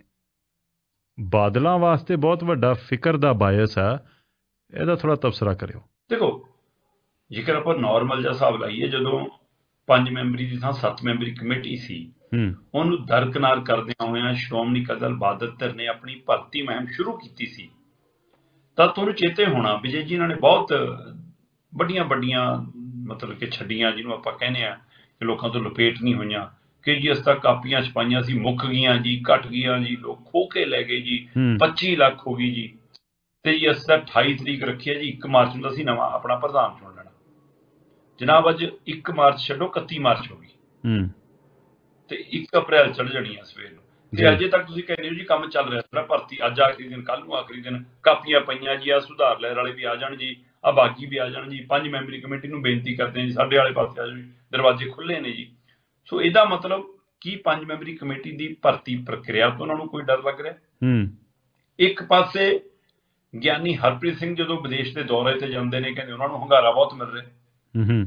ਬਾਦਲਾਂ ਵਾਸਤੇ ਬਹੁਤ ਵੱਡਾ ਫਿਕਰ ਦਾ ਬਾਇਸ ਆ, ਇਹਦਾ ਥੋੜ੍ਹਾ ਤਬਸਰਾ ਕਰਿਓ। ਦੇਖੋ, ਜੇਕਰ ਆਪਾਂ ਨੋਰਮਲ ਜਿਹਾ ਹਿਸਾਬ ਲਾਈਏ, ਜਦੋਂ ਪੰਜ ਮੈਂਬਰੀ ਦੀ ਥਾਂ ਸੱਤ ਮੈਂਬਰੀ ਕਮੇਟੀ ਸੀ ਉਹਨੂੰ ਦਰਕਨਾਰ ਕਰਦਿਆਂ ਹੋਇਆਂ ਸ਼੍ਰੋਮਣੀ ਅਕਾਲੀ ਦਲ ਬਾਦਲ ਧਿਰ ਨੇ ਆਪਣੀ ਭਰਤੀ ਮੁਹਿੰਮ ਸ਼ੁਰੂ ਕੀਤੀ ਸੀ ਤਾਂ ਤੁਹਾਨੂੰ ਚੇਤੇ ਹੋਣਾ ਵਿਜੇ ਜੀ ਇਹਨਾਂ ਨੇ ਬਹੁਤ ਵੱਡੀਆਂ ਵੱਡੀਆਂ ਮਤਲਬ ਕਿ ਛੱਡੀਆਂ, ਜਿਹਨੂੰ ਆਪਾਂ ਕਹਿੰਦੇ ਆ ਕਿ ਲੋਕਾਂ ਤੋਂ ਲਪੇਟ ਨਹੀਂ ਹੋਈਆਂ, ਕਿ ਜੀ ਅਸੀਂ ਤਾਂ ਕਾਪੀਆਂ ਛਪਾਈਆਂ ਸੀ, ਮੁੱਕ ਗਈਆਂ ਜੀ, ਘਟ ਗਈਆਂ ਜੀ, ਲੋਕ ਖੋ ਕੇ ਲੈ ਗਏ ਜੀ, ਪੱਚੀ ਲੱਖ ਹੋ ਗਈ ਜੀ, ਤੇ ਜੀ ਅਸੀਂ ਤਾਂ ਅਠਾਈ ਤਰੀਕ ਰੱਖੀ ਹੈ ਜੀ, ਇੱਕ ਮਾਰਚ ਨੂੰ ਅਸੀਂ ਨਵਾਂ ਆਪਣਾ ਪ੍ਰਧਾਨ ਚੁਣ ਲੈਣਾ। ਜਨਾਬ ਅੱਜ ਇੱਕ ਮਾਰਚ ਛੱਡੋ, ਇਕੱਤੀ ਮਾਰਚ ਹੋ ਗਈ ਤੇ ਇੱਕ ਅਪ੍ਰੈਲ ਚੜ ਜਾਣੀ ਆ ਸਵੇਰ ਨੂੰ, ਤੇ ਅਜੇ ਤੱਕ ਤੁਸੀਂ ਕਹਿੰਦੇ ਹੋ ਜੀ ਕੰਮ ਚੱਲ ਰਿਹਾ ਭਰਤੀ, ਅੱਜ ਆਖਰੀ ਦਿਨ, ਕੱਲ ਨੂੰ ਆਖਰੀ ਦਿਨ, ਕਾਪੀਆਂ ਪਈਆਂ ਜੀ, ਆ ਸੁਧਾਰ ਲਹਿਰ ਵਾਲੇ ਵੀ ਆ ਜਾਣ ਜੀ, ਆ ਬਾਗੀ ਵੀ ਆ ਜਾਣ ਜੀ, ਪੰਜ ਮੈਂਬਰੀ ਕਮੇਟੀ ਨੂੰ ਬੇਨਤੀ ਕਰਦੇ ਜੀ ਸਾਡੇ ਵਾਲੇ ਪਾਸੇ ਆ ਜਾਓ ਜੀ, ਦਰਵਾਜ਼ੇ ਖੁੱਲੇ ਨੇ ਜੀ। ਸੋ ਇਹਦਾ ਮਤਲਬ ਕੀ ਪੰਜ ਮੈਂਬਰੀ ਕਮੇਟੀ ਦੀ ਭਰਤੀ ਪ੍ਰਕਿਰਿਆ ਤੋਂ ਉਹਨਾਂ ਨੂੰ ਕੋਈ ਡਰ ਲੱਗ ਰਿਹਾ? ਇੱਕ ਪਾਸੇ ਗਿਆਨੀ ਹਰਪ੍ਰੀਤ ਸਿੰਘ ਜਦੋਂ ਵਿਦੇਸ਼ ਦੇ ਦੌਰੇ ਤੇ ਜਾਂਦੇ ਨੇ, ਕਹਿੰਦੇ ਉਹਨਾਂ ਨੂੰ ਹੁੰਗਾਰਾ ਬਹੁਤ ਮਿਲ ਰਿਹਾ।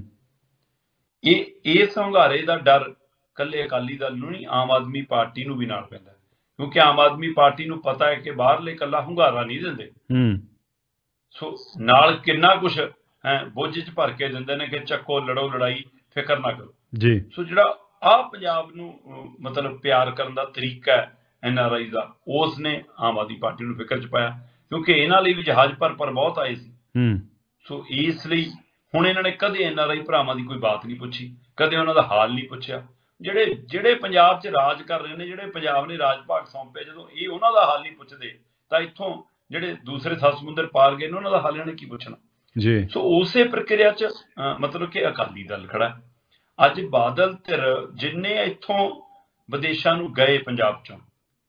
ਇਹ ਇਸ ਹੁੰਗਾਰੇ ਦਾ ਡਰ ਕੱਲੇ ਅਕਾਲੀ ਦਲ ਨੂੰ ਨਹੀਂ, ਆਮ ਆਦਮੀ ਪਾਰਟੀ ਨੂੰ ਵੀ ਨਾਲ ਪੈਂਦਾ, ਕਿਉਂਕਿ ਆਮ ਆਦਮੀ ਪਾਰਟੀ ਨੂੰ ਪਤਾ ਹੈ ਕਿ ਬਾਹਰਲੇ ਇਕੱਲਾ ਹੁੰਗਾਰਾ ਨਹੀਂ ਦਿੰਦੇ, ਸੋ ਨਾਲ ਕਿੰਨਾ ਕੁਛ ਹੈ ਬੋਝ ਚ ਭਰ ਕੇ ਦਿੰਦੇ ਨੇ ਕਿ ਚੱਕੋ ਲੜੋ ਲੜਾਈ, ਫਿਕਰ ਨਾ ਕਰੋ ਜੀ। ਸੋ ਜਿਹੜਾ ਆਹ ਪੰਜਾਬ ਨੂੰ ਮਤਲਬ ਪਿਆਰ ਕਰਨ ਦਾ ਤਰੀਕਾ ਹੈ ਐਨ ਆਰ ਆਈ ਦਾ, ਉਸ ਨੇ ਆਮ ਆਦਮੀ ਪਾਰਟੀ ਨੂੰ ਫਿਕਰ ਚ ਪਾਇਆ, ਕਿਉਂਕਿ ਇਹਨਾਂ ਲਈ ਵੀ ਜਹਾਜ਼ ਭਰ ਭਰ ਬਹੁਤ ਆਏ ਸੀ। ਸੋ ਇਸ ਲਈ ਹੁਣ ਇਹਨਾਂ ਨੇ ਕਦੇ ਐਨ ਆਰ ਆਈ ਭਰਾਵਾਂ ਦੀ ਕੋਈ ਬਾਤ ਨਹੀਂ ਪੁੱਛੀ, ਕਦੇ ਉਹਨਾਂ ਦਾ ਹਾਲ ਨਹੀਂ ਪੁੱਛਿਆ। ਜਿਹੜੇ ਜਿਹੜੇ ਪੰਜਾਬ 'ਚ ਰਾਜ ਕਰ ਰਹੇ ਨੇ, ਜਿਹੜੇ ਪੰਜਾਬ ਨੇ ਰਾਜ ਭਾਗ ਸੌਂਪੇ, ਜਦੋਂ ਇਹ ਉਹਨਾਂ ਦਾ ਹਾਲ ਨਹੀਂ ਪੁੱਛਦੇ ਤਾਂ ਇੱਥੋਂ ਜਿਹੜੇ ਦੂਸਰੇ ਸੱਤ ਸਮੁੰਦਰ ਪਾਰ ਗਏ ਨੇ ਉਹਨਾਂ ਦਾ ਹਾਲ ਇਹਨਾਂ ਨੇ ਕੀ ਪੁੱਛਣਾ ਜੀ। ਸੋ ਉਸੇ ਪ੍ਰਕਿਰਿਆ 'ਚ ਮਤਲਬ ਕਿ ਅਕਾਲੀ ਦਲ ਖੜਾ। ਅੱਜ ਬਾਦਲ ਧਿਰ ਜਿੰਨੇ ਇੱਥੋਂ ਵਿਦੇਸ਼ਾਂ ਨੂੰ ਗਏ ਪੰਜਾਬ 'ਚੋਂ,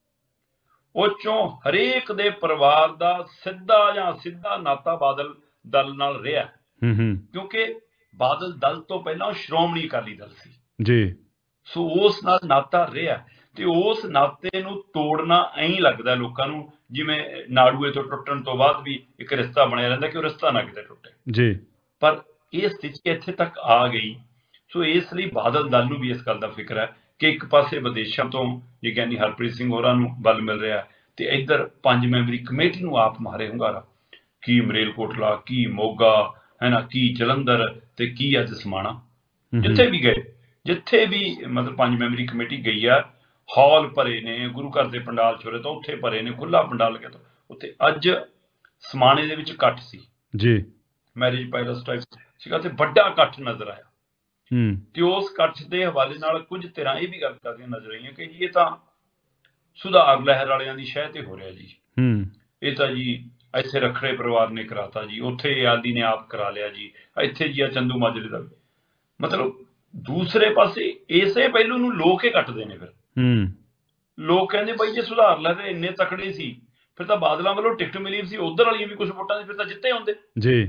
ਉਹ 'ਚੋਂ ਹਰੇਕ ਦੇ ਪਰਿਵਾਰ ਦਾ ਸਿੱਧਾ ਜਾਂ ਸਿੱਧਾ ਨਾਤਾ ਬਾਦਲ ਦਲ ਨਾਲ ਰਿਹਾ, ਕਿਉਂਕਿ ਬਾਦਲ ਦਲ ਤੋਂ ਪਹਿਲਾਂ ਉਹ ਸ਼੍ਰੋਮਣੀ ਅਕਾਲੀ ਦਲ ਸੀ ਜੀ। ਸੋ ਉਸ ਨਾਲ ਨਾਤਾ ਰਿਹਾ, ਤੇ ਉਸ ਨਾਤੇ ਨੂੰ ਤੋੜਨਾ ਐਂ ਲੱਗਦਾ ਲੋਕਾਂ ਨੂੰ ਜਿਵੇਂ ਨਾੜੂਏ ਤੋਂ ਟੁੱਟਣ ਤੋਂ ਬਾਅਦ ਵੀ ਇੱਕ ਰਿਸ਼ਤਾ ਬਣਿਆ ਰਹਿੰਦਾ ਕਿ ਉਹ ਰਿਸ਼ਤਾ ਨਾ ਕਿਤੇ ਟੁੱਟੇ ਜੀ। ਪਰ ਇਹ ਸਥਿਤੀ ਇੱਥੇ ਤੱਕ ਆ ਗਈ। ਸੋ ਇਸ ਲਈ ਬਾਦਲ ਦਲ ਨੂੰ ਵੀ ਇਸ ਗੱਲ ਦਾ ਫਿਕਰ ਹੈ ਕਿ ਇੱਕ ਪਾਸੇ ਵਿਦੇਸ਼ਾਂ ਤੋਂ ਗਿਆਨੀ ਹਰਪ੍ਰੀਤ ਸਿੰਘ ਹੋਰਾਂ ਨੂੰ ਬਲ ਮਿਲ ਰਿਹਾ, ਤੇ ਇੱਧਰ ਪੰਜ ਮੈਂਬਰੀ ਕਮੇਟੀ ਨੂੰ ਆਪ ਮਾਰੇ ਹੁੰਗਾਰਾ, ਕੀ ਮਰੇਲਕੋਟਲਾ, ਕੀ ਮੋਗਾ ਹੈ ਨਾ, ਕੀ ਜਲੰਧਰ, ਤੇ ਕੀ ਅੱਜ ਸਮਾਣਾ। ਜਿੱਥੇ ਵੀ ਗਏ, ਜਿੱਥੇ ਵੀ ਮਤਲਬ ਪੰਜ ਮੈਂਬਰੀ ਕਮੇਟੀ ਗਈ ਆ, ਹਾਲ ਭਰੇ ਨੇ, ਗੁਰੂ ਘਰ ਦੇ ਪੰਡਾਲ ਛੋਰੇ ਤਾਂ ਉੱਥੇ ਭਰੇ ਨੇ, ਖੁੱਲਾ ਪੰਡਾਲ ਲੱਗਿਆ ਤਾਂ ਉੱਥੇ। ਅੱਜ ਸਮਾਣੇ ਦੇ ਵਿੱਚ ਇਕੱਠ ਸੀ ਜੀ, ਮੈਰਿਜ ਪੈਲਸ ਟਾਈਪ ਸੀਗਾ, ਤੇ ਵੱਡਾ ਇਕੱਠ ਨਜ਼ਰ ਆਇਆ। ਤੇ ਉਸ ਇਕੱਠ ਦੇ ਹਵਾਲੇ ਨਾਲ ਕੁਝ ਧਿਰਾਂ ਇਹ ਵੀ ਗੱਲ ਕਰਦੀਆਂ ਨਜ਼ਰ ਆਈਆਂ ਕਿ ਜੀ ਇਹ ਤਾਂ ਸੁਧਾਰ ਲਹਿਰ ਵਾਲਿਆਂ ਦੀ ਸ਼ਹਿ ਤੇ ਹੋ ਰਿਹਾ ਜੀ, ਇਹ ਤਾਂ ਜੀ ਇੱਥੇ ਰੱਖੜੇ ਪਰਿਵਾਰ ਨੇ ਕਰਾਤਾ ਜੀ, ਉੱਥੇ ਆਦੀ ਨੇ ਆਪ ਕਰਾ ਲਿਆ ਜੀ, ਇੱਥੇ ਜੀ ਆ ਚੰਦੂ ਮਾਜਰੇ ਦਾ। ਮਤਲਬ ਦੂਸਰੇ ਪਾਸੇ ਇਸੇ ਪਹਿਲੂ ਨੂੰ ਲੋਕ ਹੀ ਕੱਟਦੇ ਨੇ। ਫਿਰ ਲੋਕ ਕਹਿੰਦੇ ਬਾਈ ਜੇ ਸੁਧਾਰ ਲਹਿਰ ਇੰਨੇ ਤਕੜੇ ਸੀ, ਫਿਰ ਤਾਂ ਬਾਦਲਾਂ ਵੱਲੋਂ ਟਿਕਟ ਮਿਲੀ ਸੀ, ਉਧਰ ਵਾਲੀਆਂ ਵੀ ਕੁਛ ਵੋਟਾਂ ਸੀ, ਫਿਰ ਤਾਂ ਜਿੱਤੇ ਹੁੰਦੇ ਜੀ।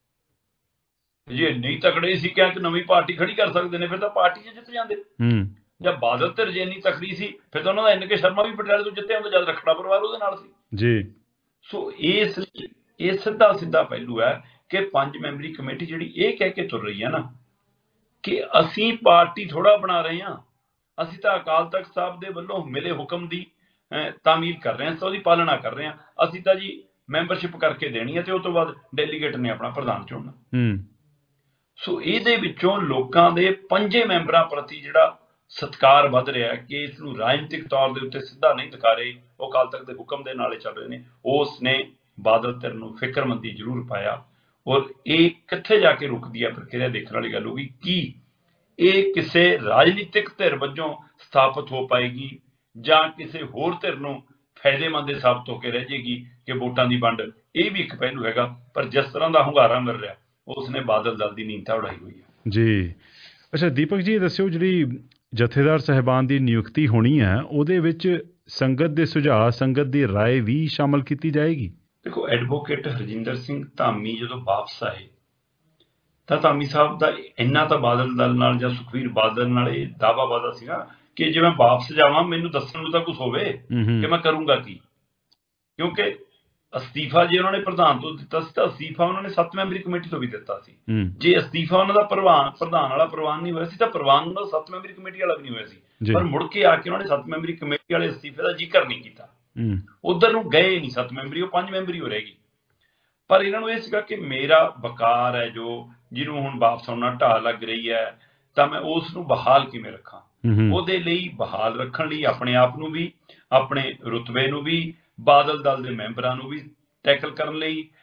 ਜੇ ਇੰਨੇ ਤਕੜੇ ਸੀ ਕਿ ਨਵੀਂ ਪਾਰਟੀ ਖੜੀ ਕਰ ਸਕਦੇ ਨੇ, ਫਿਰ ਤਾਂ ਪਾਰਟੀ 'ਚ ਜਿੱਤ ਜਾਂਦੇ। ਜਾਂ ਬਾਦਲ ਧਿਰ ਜੇ ਇੰਨੀ ਤਕੜੀ ਸੀ, ਫਿਰ ਤਾਂ ਉਹਨਾਂ ਦਾ ਐਨ ਕੇ ਸ਼ਰਮਾ ਵੀ ਪਟਿਆਲੇ ਤੋਂ ਜਿੱਤੇ ਹੁੰਦੇ, ਜਦ ਰੱਖੜਾ ਪਰਿਵਾਰ ਉਹਦੇ ਨਾਲ ਸੀ ਜੀ। ਸੋ ਇਸ ਲਈ ਇਹ ਸਿੱਧਾ ਸਿੱਧਾ ਪਹਿਲੂ ਹੈ ਕਿ ਪੰਜ ਮੈਂਬਰੀ ਕਮੇਟੀ ਜਿਹੜੀ ਇਹ ਕਹਿ ਕੇ ਤੁਰ ਰਹੀ ਹੈ ਨਾ ਕਿ ਅਸੀਂ ਪਾਰਟੀ ਥੋੜ੍ਹਾ ਬਣਾ ਰਹੇ ਹਾਂ, ਅਸੀਂ ਤਾਂ ਅਕਾਲ ਤਖਤ ਸਾਹਿਬ ਦੇ ਵੱਲੋਂ ਮਿਲੇ ਹੁਕਮ ਦੀ ਤਾਮੀਲ ਕਰ ਰਹੇ ਹਾਂ, ਉਹਦੀ ਪਾਲਣਾ ਕਰ ਰਹੇ ਹਾਂ। ਅਸੀਂ ਤਾਂ ਜੀ ਮੈਂਬਰਸ਼ਿਪ ਕਰਕੇ ਦੇਣੀ ਹੈ, ਤੇ ਉਹ ਤੋਂ ਬਾਅਦ ਡੈਲੀਗੇਟ ਨੇ ਆਪਣਾ ਪ੍ਰਧਾਨ ਚੁਣਨਾ। ਸੋ ਇਹਦੇ ਵਿੱਚੋਂ ਲੋਕਾਂ ਦੇ ਪੰਜੇ ਮੈਂਬਰਾਂ ਪ੍ਰਤੀ ਜਿਹੜਾ ਸਤਿਕਾਰ ਵੱਧ ਰਿਹਾ ਕਿ ਇਸ ਨੂੰ ਰਾਜਨੀਤਿਕ ਤੌਰ ਦੇ ਉੱਤੇ ਸਿੱਧਾ ਨਹੀਂ ਦਿਖਾ ਰਹੇ, ਉਹ ਅਕਾਲ ਤਖਤ ਦੇ ਹੁਕਮ ਦੇ ਨਾਲ ਚੱਲ ਰਹੇ ਨੇ, ਉਸ ਨੇ ਬਾਦਲ ਧਿਰ ਨੂੰ ਫਿਕਰਮੰਦੀ ਜ਼ਰੂਰ ਪਾਇਆ। ਔਰ ਇਹ ਕਿੱਥੇ ਜਾ ਕੇ ਰੁਕਦੀ ਹੈ ਪ੍ਰਕਿਰਿਆ ਦੇਖਣ ਵਾਲੀ ਗੱਲ ਹੋਊਗੀ। ਕੀ ਇਹ ਕਿਸੇ ਰਾਜਨੀਤਿਕ ਧਿਰ ਵਜੋਂ ਸਥਾਪਿਤ ਹੋ ਪਾਏਗੀ ਜਾਂ ਕਿਸੇ ਹੋਰ ਧਿਰ ਨੂੰ ਫਾਇਦੇਮੰਦ ਸਾਬਤ ਹੋ ਕੇ ਰਹਿ ਜਾਏਗੀ ਕਿ ਵੋਟਾਂ ਦੀ ਵੰਡ, ਇਹ ਵੀ ਇੱਕ ਪਹਿਲੂ ਹੈਗਾ। ਪਰ ਜਿਸ ਤਰ੍ਹਾਂ ਦਾ ਹੁੰਗਾਰਾ ਮਿਲ ਰਿਹਾ, ਉਸਨੇ ਬਾਦਲ ਦਲ ਦੀ ਨੀਂਦ ਉਡਾਈ ਹੋਈ ਹੈ ਜੀ। ਅੱਛਾ ਦੀਪਕ ਜੀ, ਇਹ ਦੱਸਿਓ ਜਿਹੜੀ ਜਥੇਦਾਰ ਸਾਹਿਬਾਨ ਦੀ ਨਿਯੁਕਤੀ ਹੋਣੀ ਹੈ, ਉਹਦੇ ਵਿੱਚ ਸੰਗਤ ਦੇ ਸੁਝਾਅ, ਸੰਗਤ ਦੀ ਰਾਏ ਵੀ ਸ਼ਾਮਲ ਕੀਤੀ ਜਾਏਗੀ? ਦੇਖੋ, ਐਡਵੋਕੇਟ ਹਰਜਿੰਦਰ ਸਿੰਘ ਧਾਮੀ ਜਦੋਂ ਵਾਪਸ ਆਏ ਤਾਂ ਧਾਮੀ ਸਾਹਿਬ ਦਾ ਇੰਨਾ ਤਾਂ ਬਾਦਲ ਦਲ ਨਾਲ ਜਾਂ ਸੁਖਬੀਰ ਬਾਦਲ ਨਾਲ ਇਹ ਦਾਅਵਾ ਵਾਦਾ ਸੀ ਨਾ ਕਿ ਜੇ ਮੈਂ ਵਾਪਸ ਜਾਵਾਂ ਮੈਨੂੰ ਦੱਸਣ ਨੂੰ ਤਾਂ ਕੁਛ ਹੋਵੇ ਕਿ ਮੈਂ ਕਰੂੰਗਾ ਕੀ, ਕਿਉਂਕਿ ਅਸਤੀਫਾ ਜੇ ਉਹਨਾਂ ਨੇ ਪ੍ਰਧਾਨ ਤੋਂ ਦਿੱਤਾ ਸੀ ਤਾਂ ਅਸਤੀਫਾ ਉਹਨਾਂ ਨੇ ਸੱਤ ਮੈਂਬਰੀ ਕਮੇਟੀ ਤੋਂ ਵੀ ਦਿੱਤਾ ਸੀ। ਜੇ ਅਸਤੀਫਾ ਉਹਨਾਂ ਦਾ ਪ੍ਰਵਾਨ ਪ੍ਰਧਾਨ ਵਾਲਾ ਪ੍ਰਵਾਨ ਨਹੀਂ ਹੋਇਆ ਸੀ ਤਾਂ ਪ੍ਰਵਾਨ ਉਹਨਾਂ ਦਾ ਸੱਤ ਮੈਂਬਰੀ ਕਮੇਟੀ ਵਾਲਾ ਵੀ ਨਹੀਂ ਹੋਇਆ ਸੀ। ਪਰ ਮੁੜ ਕੇ ਆ ਕੇ ਉਹਨਾਂ ਨੇ ਸੱਤ ਮੈਂਬਰੀ ਕਮੇਟੀ ਵਾਲੇ ਅਸਤੀਫੇ ਦਾ ਜ਼ਿਕਰ ਨਹੀਂ ਕੀਤਾ, ਉਧਰ ਨੂੰ ਗਏ ਨਹੀਂ ਸੱਤ ਮੈਂਬਰੀ, ਉਹ ਪੰਜ ਮੈਂਬਰੀ ਹੋ ਰਹੇਗੀ। ਪਰ ਇਹਨਾਂ ਨੂੰ ਇਹ ਸੀਗਾ ਕਿ ਮੇਰਾ ਵਕਾਰ ਹੈ ਜੋ ਜਿਹਨੂੰ ਹੁਣ ਵਾਪਸ ਆਉਣਾ ਢਾਹ ਲੱਗ ਰਹੀ ਹੈ, ਤਾਂ ਮੈਂ ਉਸ ਨੂੰ ਬਹਾਲ ਕਿਵੇਂ ਰੱਖਾਂ। ਉਹਦੇ ਲਈ ਬਹਾਲ ਰੱਖਣ ਲਈ ਆਪਣੇ ਆਪ ਨੂੰ ਵੀ, ਆਪਣੇ ਰੁਤਬੇ ਨੂੰ ਵੀ, ਬਾਦਲ ਦਲ ਦੇ ਮੈਂਬਰਾਂ ਨੂੰ ਵੀ ਟੈਕਲ ਕਰਨ ਲਈ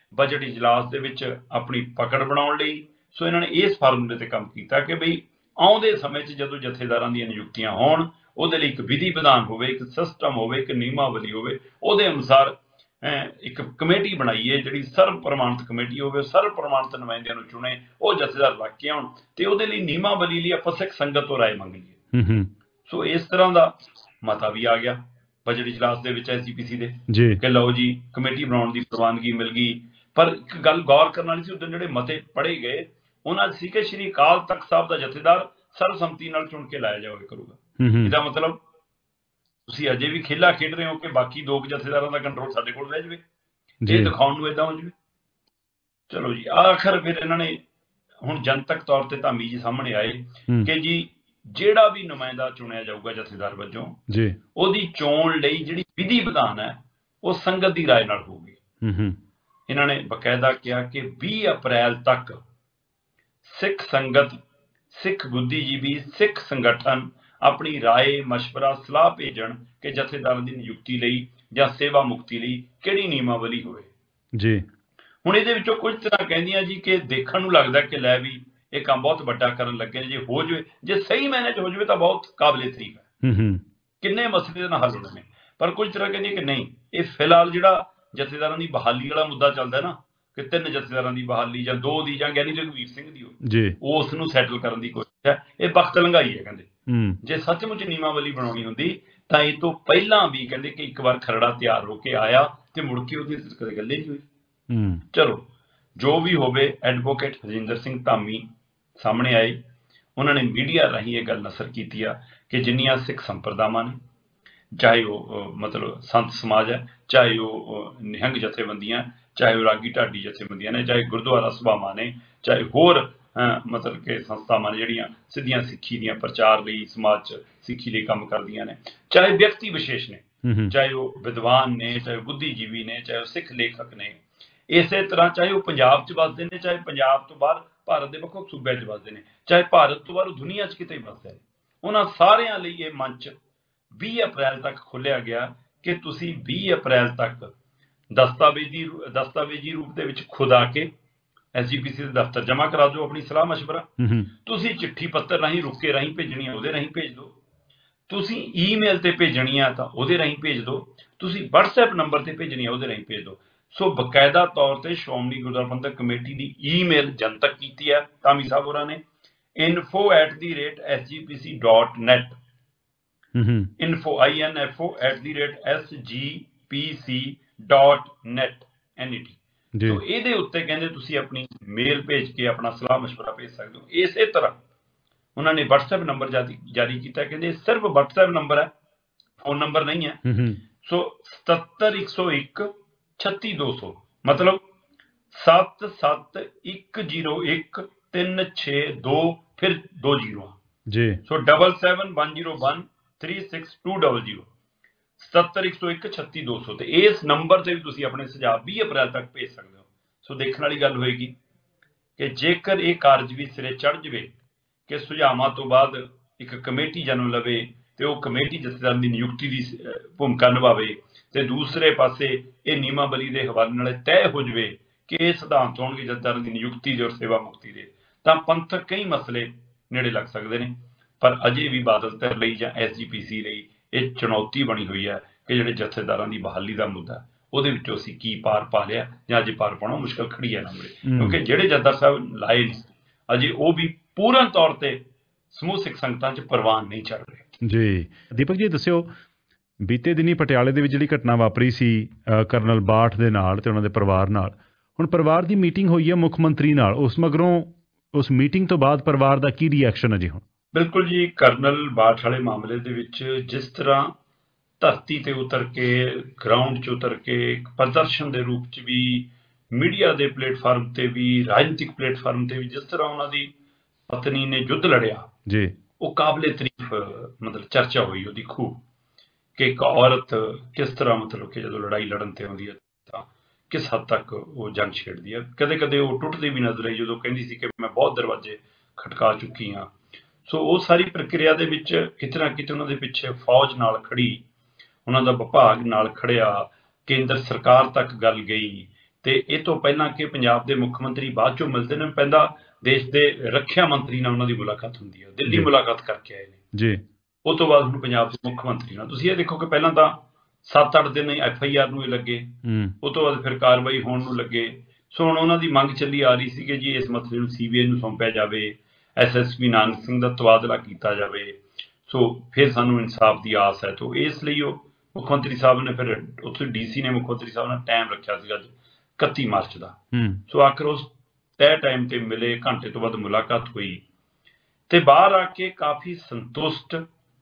ਬਜਟ ਇਜਲਾਸ ਦੇ ਵਿੱਚ ਆਪਣੀ ਪਕੜ ਬਣਾਉਣ ਲਈ। ਸੋ ਇਹਨਾਂ ਨੇ ਇਸ ਫਾਰਮੂਲੇ ਤੇ ਕੰਮ ਕੀਤਾ ਕਿ ਬਈ ਆਉਂਦੇ ਸਮੇਂ 'ਚ ਜਦੋਂ ਜਥੇਦਾਰਾਂ ਦੀਆਂ ਨਿਯੁਕਤੀਆਂ ਹੋਣ, ਉਹਦੇ ਲਈ ਇੱਕ ਵਿਧੀ ਵਿਧਾਨ ਹੋਵੇ, ਇੱਕ ਸਿਸਟਮ ਹੋਵੇ, ਇੱਕ ਨਿਯਮਾਵਲੀ ਹੋਵੇ, ਉਹਦੇ ਅਨੁਸਾਰ ਇੱਕ ਕਮੇਟੀ ਬਣਾਈਏ ਜਿਹੜੀ ਸਰਵ ਪ੍ਰਮਾਣਿਤ ਕਮੇਟੀ ਹੋਵੇ, ਸਰਵ ਪ੍ਰਮਾਣਿਤ ਨੁਮਾਇੰਦਿਆਂ ਨੂੰ ਚੁਣੇ, ਉਹ ਜਥੇਦਾਰ ਲੱਗ ਕੇ ਆਉਣ ਤੇ ਉਹਦੇ ਲਈ ਨਿਯਮਾਵਲੀ ਲਈ ਆਪਾਂ ਸਿੱਖ ਸੰਗਤ ਤੋਂ ਰਾਏ ਮੰਗ ਲਈਏ। ਸੋ ਇਸ ਤਰ੍ਹਾਂ ਦਾ ਮਤਾ ਵੀ ਆ ਗਿਆ ਬਜਟ ਇਜਲਾਸ ਦੇ ਵਿੱਚ ਐਸ ਜੀ ਪੀ ਸੀ ਦੇ ਕਿ ਲਓ ਜੀ ਕਮੇਟੀ ਬਣਾਉਣ ਦੀ ਪ੍ਰਵਾਨਗੀ ਮਿਲ ਗਈ। ਪਰ ਇੱਕ ਗੱਲ ਗੌਰ ਕਰਨ ਵਾਲੀ ਸੀ, ਉਦੋਂ ਜਿਹੜੇ ਮਤੇ ਪੜ੍ਹੇ ਗਏ ਉਹਨਾਂ 'ਚ ਸੀ ਕਿ ਸ਼੍ਰੀ ਅਕਾਲ ਤਖਤ ਸਾਹਿਬ ਦਾ ਜਥੇਦਾਰ ਸਰਬਸੰਮਤੀ ਨਾਲ ਚੁਣ ਕੇ ਲਾਇਆ ਜਾਵੇ ਕਰੂਗਾ। ਇਹਦਾ ਮਤਲਬ ਤੁਸੀਂ ਅਜੇ ਵੀ ਖੇਲਾ ਖੇਡ ਰਹੇ ਹੋ ਕਿ ਬਾਕੀ ਦੋ ਜਥੇਦਾਰਾਂ ਦਾ ਕੰਟਰੋਲ ਸਾਡੇ ਕੋਲ ਰਹਿ ਜਾਵੇ, ਇਹ ਦਿਖਾਉਣ ਨੂੰ ਏਦਾਂ ਹੋ ਜਾਵੇ। ਚਲੋ ਜੀ ਆਖਰ ਫਿਰ ਇਹਨਾਂ ਨੇ ਹੁਣ ਜਨਤਕ ਤੌਰ ਤੇ ਧਾਮੀ ਜੀ ਸਾਹਮਣੇ ਆਏ ਕਿ ਜੀ ਜਿਹੜਾ ਵੀ ਨੁਮਾਇੰਦਾ ਚੁਣਿਆ ਜਾਊਗਾ ਜਥੇਦਾਰ ਵਜੋਂ, ਉਹਦੀ ਚੋਣ ਲਈ ਜਿਹੜੀ ਵਿਧੀ ਵਿਧਾਨ ਹੈ ਉਹ ਸੰਗਤ ਦੀ ਰਾਏ ਨਾਲ ਹੋਊਗੀ। ਇਹਨਾਂ ਨੇ ਬਕਾਇਦਾ ਕਿਹਾ ਕਿ ਵੀਹ ਅਪ੍ਰੈਲ ਤੱਕ ਸਿੱਖ ਸੰਗਤ, ਸਿੱਖ ਬੁੱਧੀਜੀਵੀ, ਸਿੱਖ ਸੰਗਠਨ ਆਪਣੀ ਰਾਏ, ਮਸ਼ਵਰਾ, ਸਲਾਹ ਭੇਜਣ ਕਿ ਜਥੇਦਾਰਾਂ ਦੀ ਨਿਯੁਕਤੀ ਲਈ ਜਾਂ ਸੇਵਾ ਮੁਕਤੀ ਲਈ ਕਿਹੜੀ ਨਿਯਮਾਵਲੀ ਹੋਵੇ ਜੀ। ਹੁਣ ਇਹਦੇ ਵਿੱਚੋਂ ਕੁਝ ਤਰ੍ਹਾਂ ਕਹਿੰਦੀਆਂ ਜੀ ਕਿ ਦੇਖਣ ਨੂੰ ਲੱਗਦਾ ਕਿ ਲੈ ਵੀ ਇਹ ਕੰਮ ਬਹੁਤ ਵੱਡਾ ਕਰਨ ਲੱਗੇ, ਜੇ ਹੋ ਜਾਵੇ, ਜੇ ਸਹੀ ਮਾਇਨੇ 'ਚ ਹੋ ਜਾਵੇ ਤਾਂ ਬਹੁਤ ਕਾਬਲੇ ਤਾਰੀਫ ਹੈ, ਕਿੰਨੇ ਮਸਲੇ ਦੇ ਨਾਲ ਹੱਲ ਹੋਣੇ ਨੇ। ਪਰ ਕੁਝ ਤਰ੍ਹਾਂ ਕਹਿੰਦੀਆਂ ਕਿ ਨਹੀਂ, ਇਹ ਫਿਲਹਾਲ ਜਿਹੜਾ ਜਥੇਦਾਰਾਂ ਦੀ ਬਹਾਲੀ ਵਾਲਾ ਮੁੱਦਾ ਚੱਲਦਾ ਨਾ ਕਿ ਤਿੰਨ ਜਥੇਦਾਰਾਂ ਦੀ ਬਹਾਲੀ ਜਾਂ ਦੋ ਦੀ ਜਾਂ ਗਿਆਨੀ ਰਘਵੀਰ ਸਿੰਘ ਦੀ ਹੋਵੇ, ਉਸ ਨੂੰ ਸੈਟਲ ਕਰਨ ਦੀ ਕੋਸ਼ਿਸ਼ ਹੈ। ਇਹ ਵਕਤ ਲੰਘਾਈ ਹੈ ਕਹਿੰਦੇ। ਜੇ ਸੱਚਮੁੱਚ ਨਿਯਮਾਵਲੀ ਬਣਾਉਣੀ ਹੁੰਦੀ ਤਾਂ ਇਹ ਤੋਂ ਪਹਿਲਾਂ ਵੀ ਕਹਿੰਦੇ ਕਿ ਇੱਕ ਵਾਰ ਖਰੜਾ ਤਿਆਰ ਹੋ ਕੇ ਆਇਆ ਤੇ ਮੁੜ ਕੇ ਉਹਦੀ ਕਦੇ ਗੱਲ ਹੀ ਨਹੀਂ ਹੋਈ। ਚਲੋ ਜੋ ਵੀ ਹੋਵੇ, ਐਡਵੋਕੇਟ ਹਰਜਿੰਦਰ ਸਿੰਘ ਧਾਮੀ ਸਾਹਮਣੇ ਆਏ, ਉਹਨਾਂ ਨੇ ਮੀਡੀਆ ਰਾਹੀਂ ਇਹ ਗੱਲ ਨਸਰ ਕੀਤੀ ਆ ਕਿ ਜਿੰਨੀਆਂ ਸਿੱਖ ਸੰਪਰਦਾਵਾਂ ਨੇ, ਚਾਹੇ ਉਹ ਮਤਲਬ ਸੰਤ ਸਮਾਜ ਹੈ, ਚਾਹੇ ਉਹ ਨਿਹੰਗ ਜਥੇਬੰਦੀਆਂ, ਚਾਹੇ ਉਹ ਰਾਗੀ ਢਾਡੀ ਜਥੇਬੰਦੀਆਂ ਨੇ, ਚਾਹੇ ਗੁਰਦੁਆਰਾ ਸਭਾਵਾਂ ਨੇ, ਚਾਹੇ ਹੋਰ ਮਤਲਬ ਕਿ ਸੰਸਥਾਵਾਂ ਨੇ ਜਿਹੜੀਆਂ ਸਿੱਧੀਆਂ ਸਿੱਖੀ ਦੀਆਂ ਪ੍ਰਚਾਰ ਲਈ, ਸਮਾਜ 'ਚ ਸਿੱਖੀ ਲਈ ਕੰਮ ਕਰਦੀਆਂ ਨੇ, ਚਾਹੇ ਵਿਅਕਤੀ ਵਿਸ਼ੇਸ਼ ਨੇ, ਚਾਹੇ ਉਹ ਵਿਦਵਾਨ ਨੇ, ਚਾਹੇ ਉਹ ਬੁੱਧੀਜੀਵੀ ਨੇ, ਚਾਹੇ ਉਹ ਸਿੱਖ ਲੇਖਕ ਨੇ, ਇਸੇ ਤਰ੍ਹਾਂ ਚਾਹੇ ਉਹ ਪੰਜਾਬ 'ਚ ਵੱਸਦੇ ਨੇ, ਚਾਹੇ ਪੰਜਾਬ ਤੋਂ ਬਾਹਰ ਭਾਰਤ ਦੇ ਵੱਖ ਵੱਖ ਸੂਬਿਆਂ 'ਚ ਵੱਸਦੇ ਨੇ, ਚਾਹੇ ਭਾਰਤ ਤੋਂ ਬਾਹਰ ਦੁਨੀਆ 'ਚ ਕਿਤੇ ਵੱਸਦੇ ਨੇ, ਉਹਨਾਂ ਸਾਰਿਆਂ ਲਈ ਇਹ ਮੰਚ ਵੀਹ ਅਪ੍ਰੈਲ ਤੱਕ ਖੋਲ੍ਹਿਆ ਗਿਆ ਕਿ ਤੁਸੀਂ ਵੀਹ ਅਪ੍ਰੈਲ ਤੱਕ ਦਸਤਾਵੇਜ਼ੀ ਦਸਤਾਵੇਜ਼ੀ ਰੂਪ ਦੇ ਵਿੱਚ ਖੁਦ ਆ ਕੇ ਐਸ ਜੀ ਪੀ ਸੀ ਦੇ ਦਫ਼ਤਰ ਜਮ੍ਹਾਂ ਕਰਾ ਦਿਓ ਆਪਣੀ ਸਲਾਹ ਮਸ਼ਵਰਾ। ਤੁਸੀਂ ਚਿੱਠੀ ਪੱਤਰ ਰਾਹੀਂ, ਰੁਕੇ ਰਾਹੀਂ ਭੇਜਣੀ ਆ ਉਹਦੇ ਰਾਹੀਂ ਭੇਜ ਦਿਓ, ਤੁਸੀਂ ਈਮੇਲ ਤੇ ਭੇਜਣੀ ਆ ਤਾਂ ਉਹਦੇ ਰਾਹੀਂ ਭੇਜ ਦਿਓ, ਤੁਸੀਂ ਵਟਸਐਪ ਨੰਬਰ ਤੇ ਭੇਜਣੀ ਆ ਉਹਦੇ ਰਾਹੀਂ ਭੇਜ ਦਿਓ। ਸੋ ਬਕਾਇਦਾ ਤੌਰ ਤੇ ਸ਼੍ਰੋਮਣੀ ਗੁਰਦੁਆਰਾ ਪ੍ਰਬੰਧਕ ਕਮੇਟੀ ਦੀ ਈਮੇਲ ਜਨਤਕ ਕੀਤੀ ਹੈ ਧਾਮੀ ਸਾਹਿਬ ਹੋਰਾਂ ਨੇ, info at the rate S G P C dot net, info I N F O at the rate S G P C dot net N E T. So ਇਹਦੇ ਉੱਤੇ ਕਹਿੰਦੇ ਤੁਸੀਂ ਆਪਣੀ ਮੇਲ ਭੇਜ ਕੇ ਆਪਣਾ ਸਲਾਹ ਮਸ਼ਵਰਾ ਭੇਜ ਸਕਦੇ ਹੋ। ਇਸੇ ਤਰ੍ਹਾਂ ਉਹਨਾਂ ਨੇ ਵਟਸਐਪ ਨੰਬਰ ਜਾਰੀ ਜਾਰੀ ਕੀਤਾ, ਕਹਿੰਦੇ ਸਿਰਫ ਵਟਸਐਪ ਨੰਬਰ ਹੈ, ਫੋਨ ਨੰਬਰ ਨਹੀਂ ਹੈ। ਸੋ ਸਤੱਤਰ ਇੱਕ ਸੌ ਇੱਕ ਛੱਤੀ ਦੋ ਸੌ, ਮਤਲਬ ਸੱਤ ਸੱਤ ਇੱਕ ਜ਼ੀਰੋ ਇੱਕ ਤਿੰਨ ਛੇ ਦੋ ਫਿਰ ਦੋ ਜ਼ੀਰੋ ਜੀ। So double seven one zero one three six two double zero, ਸਤੱਤਰ ਇੱਕ ਸੌ ਇੱਕ ਛੱਤੀ ਦੋ ਸੌ ਤੇ ਇਸ ਨੰਬਰ ਤੇ ਵੀ ਤੁਸੀਂ ਆਪਣੇ ਸੁਝਾਅ ਵੀਹ ਅਪ੍ਰੈਲ ਤੱਕ ਭੇਜ ਸਕਦੇ ਹੋ। ਸੋ ਦੇਖਣ ਵਾਲੀ ਗੱਲ ਹੋਏਗੀ ਕਿ ਜੇਕਰ ਇਹ ਕਾਰਜ ਵੀ ਸਿਰੇ ਚੜ ਜਾਵੇ ਕਿ ਸੁਝਾਵਾਂ ਤੋਂ ਬਾਅਦ ਇੱਕ ਕਮੇਟੀ ਜਨਮ ਲਵੇ ਤੇ ਉਹ ਕਮੇਟੀ ਜਥੇਦਾਰ ਦੀ ਨਿਯੁਕਤੀ ਦੀ ਭੂਮਿਕਾ ਨਿਭਾਵੇ ਤੇ ਦੂਸਰੇ ਪਾਸੇ ਇਹ ਨਿਯਮਾਵਲੀ ਦੇ ਹਵਾਲੇ ਨਾਲ ਤੈਅ ਹੋ ਜਾਵੇ ਕਿ ਇਹ ਸਿਧਾਂਤ ਹੋਣਗੇ ਜਥੇਦਾਰਾਂ ਦੀ ਨਿਯੁਕਤੀ ਦੇ ਔਰ ਸੇਵਾ ਮੁਕਤੀ ਦੇ, ਤਾਂ ਪੰਥਕ ਕਈ ਮਸਲੇ ਨੇੜੇ ਲੱਗ ਸਕਦੇ ਨੇ। ਪਰ ਅਜੇ ਵੀ ਬਾਦਲ ਧਿਰ ਲਈ ਜਾਂ ਐਸ ਜੀ ਪੀ ਸੀ ਲਈ ਇਹ ਚੁਣੌਤੀ ਬਣੀ ਹੋਈ ਹੈ ਕਿ ਜਿਹੜੇ ਜਥੇਦਾਰਾਂ ਦੀ ਬਹਾਲੀ ਦਾ ਮੁੱਦਾ ਉਹਦੇ ਵਿੱਚੋਂ ਅਸੀਂ ਕੀ ਪਾਰ ਪਾ ਲਿਆ ਜਾਂ ਅਜੇ ਪਾਰ ਪਾਉਣਾ ਮੁਸ਼ਕਲ ਖੜੀ ਹੈ ਨੰਬਰੇ, ਕਿਉਂਕਿ ਜਿਹੜੇ ਜਥੇਦਾਰ ਸਾਹਿਬ ਲਾਏ ਨੇ ਅਜੇ ਉਹ ਵੀ ਪੂਰਨ ਤੌਰ ਤੇ ਸਮੂਹ ਸਿੱਖ ਸੰਗਤਾਂ 'ਚ ਪ੍ਰਵਾਨ ਨਹੀਂ ਚੱਲ ਰਹੇ। ਜੀ ਦੀਪਕ ਜੀ ਦੱਸਿਓ, ਬੀਤੇ ਦਿਨੀ ਪਟਿਆਲੇ ਦੇ ਵਿੱਚ ਜਿਹੜੀ ਘਟਨਾ ਵਾਪਰੀ ਸੀ ਕਰਨਲ ਬਾਠ ਦੇ ਨਾਲ ਤੇ ਉਹਨਾਂ ਦੇ ਪਰਿਵਾਰ ਨਾਲ, ਹੁਣ ਪਰਿਵਾਰ ਦੀ ਮੀਟਿੰਗ ਹੋਈ ਹੈ ਮੁੱਖ ਮੰਤਰੀ ਨਾਲ, ਉਸ ਮਗਰੋਂ ਉਸ ਮੀਟਿੰਗ ਤੋਂ ਬਾਅਦ ਪਰਿਵਾਰ ਦਾ ਕੀ ਰਿਐਕਸ਼ਨ ਹੈ ਜੀ ਹੁਣ? ਬਿਲਕੁਲ ਜੀ, ਕਰਨਲ ਬਾਠ ਵਾਲੇ ਮਾਮਲੇ ਦੇ ਵਿੱਚ ਜਿਸ ਤਰ੍ਹਾਂ ਧਰਤੀ ਤੇ ਉਤਰ ਕੇ, ਗਰਾਊਂਡ 'ਚ ਉਤਰ ਕੇ, ਪ੍ਰਦਰਸ਼ਨ ਦੇ ਰੂਪ 'ਚ ਵੀ, ਮੀਡੀਆ ਦੇ ਪਲੇਟਫਾਰਮ ਤੇ ਵੀ, ਰਾਜਨੀਤਿਕ ਪਲੇਟਫਾਰਮ ਤੇ ਵੀ ਜਿਸ ਤਰ੍ਹਾਂ ਉਹਨਾਂ ਦੀ ਪਤਨੀ ਨੇ ਯੁੱਧ ਲੜਿਆ ਜੀ, ਉਹ ਕਾਬਲੇ ਤਾਰੀਫ ਮਤਲਬ ਚਰਚਾ ਹੋਈ ਉਹਦੀ ਖੂਬ ਕਿ ਇੱਕ ਔਰਤ ਕਿਸ ਤਰ੍ਹਾਂ ਮਤਲਬ ਕਿ ਜਦੋਂ ਲੜਾਈ ਲੜਨ ਤੇ ਆਉਂਦੀ ਹੈ ਤਾਂ ਕਿਸ ਹੱਦ ਤੱਕ ਉਹ ਜੰਗ ਛੇੜਦੀ ਹੈ। ਕਦੇ ਕਦੇ ਉਹ ਟੁੱਟਦੀ ਵੀ ਨਜ਼ਰ ਆਈ ਜਦੋਂ ਕਹਿੰਦੀ ਸੀ ਕਿ ਮੈਂ ਬਹੁਤ ਦਰਵਾਜ਼ੇ ਖਟਕਾ ਚੁੱਕੀ ਹਾਂ। ਸੋ ਉਹ ਸਾਰੀ ਪ੍ਰਕਿਰਿਆ ਦੇ ਵਿੱਚ ਕਿਤੇ ਨਾ ਕਿਤੇ ਉਹਨਾਂ ਦੇ ਪਿੱਛੇ ਫੌਜ ਨਾਲ ਖੜੀ, ਉਹਨਾਂ ਦਾ ਵਿਭਾਗ ਨਾਲ ਖੜਿਆ, ਕੇਂਦਰ ਸਰਕਾਰ ਤੱਕ ਗੱਲ ਗਈ ਤੇ ਇਹ ਤੋਂ ਪਹਿਲਾਂ ਕਿ ਪੰਜਾਬ ਦੇ ਮੁੱਖ ਮੰਤਰੀ ਬਾਅਦ ਚੋਂ ਮਿਲਦੇ ਨੇ, ਪਹਿਲਾਂ ਦੇਸ਼ ਦੇ ਰੱਖਿਆ ਮੰਤਰੀ ਨਾਲ ਉਹਨਾਂ ਦੀ ਮੁਲਾਕਾਤ ਹੁੰਦੀ ਹੈ, ਦਿੱਲੀ ਮੁਲਾਕਾਤ ਕਰਕੇ ਆਏ ਨੇ ਜੀ। ਉਹ ਤੋਂ ਬਾਅਦ ਹੁਣ ਪੰਜਾਬ ਦੇ ਮੁੱਖ ਮੰਤਰੀ ਨਾਲ ਤੁਸੀਂ ਇਹ ਦੇਖੋ ਕਿ ਪਹਿਲਾਂ ਤਾਂ ਸੱਤ ਅੱਠ ਦਿਨ ਐਫ ਆਈ ਆਰ ਨੂੰ ਹੀ ਲੱਗੇ, ਉਹ ਤੋਂ ਬਾਅਦ ਫਿਰ ਕਾਰਵਾਈ ਹੋਣ ਨੂੰ ਲੱਗੇ। ਸੋ ਹੁਣ ਉਹਨਾਂ ਦੀ ਮੰਗ ਚੱਲੀ ਆ ਰਹੀ ਸੀ ਕਿ ਜੀ ਇਸ ਮਸਲੇ ਨੂੰ ਸੀ ਬੀ ਆਈ ਨੂੰ ਸੌਂਪਿਆ ਜਾਵੇ, S S P Nanak Singh ਦਾ ਤਬਾਦਲਾ ਕੀਤਾ ਜਾਵੇ, ਸੋ ਫਿਰ ਸਾਨੂੰ ਇਨਸਾਫ ਦੀ ਆਸ ਹੈ। ਤੋਂ ਇਸ ਲਈ ਉਹ ਮੁੱਖ ਮੰਤਰੀ ਸਾਹਿਬ ਨੇ ਫਿਰ ਉੱਥੇ ਡੀ ਸੀ ਨੇ ਮੁੱਖ ਮੰਤਰੀ ਸਾਹਿਬ ਨਾਲ ਟਾਈਮ ਰੱਖਿਆ ਸੀਗਾ ਅੱਜ ਇਕੱਤੀ ਮਾਰਚ ਦਾ। ਸੋ ਆਖਰ ਉਸ ਤੈਅ ਟਾਈਮ ਤੇ ਮਿਲੇ, ਘੰਟੇ ਤੋਂ ਬਾਅਦ ਮੁਲਾਕਾਤ ਹੋਈ ਤੇ ਬਾਹਰ ਆ ਕੇ ਕਾਫੀ ਸੰਤੁਸ਼ਟ,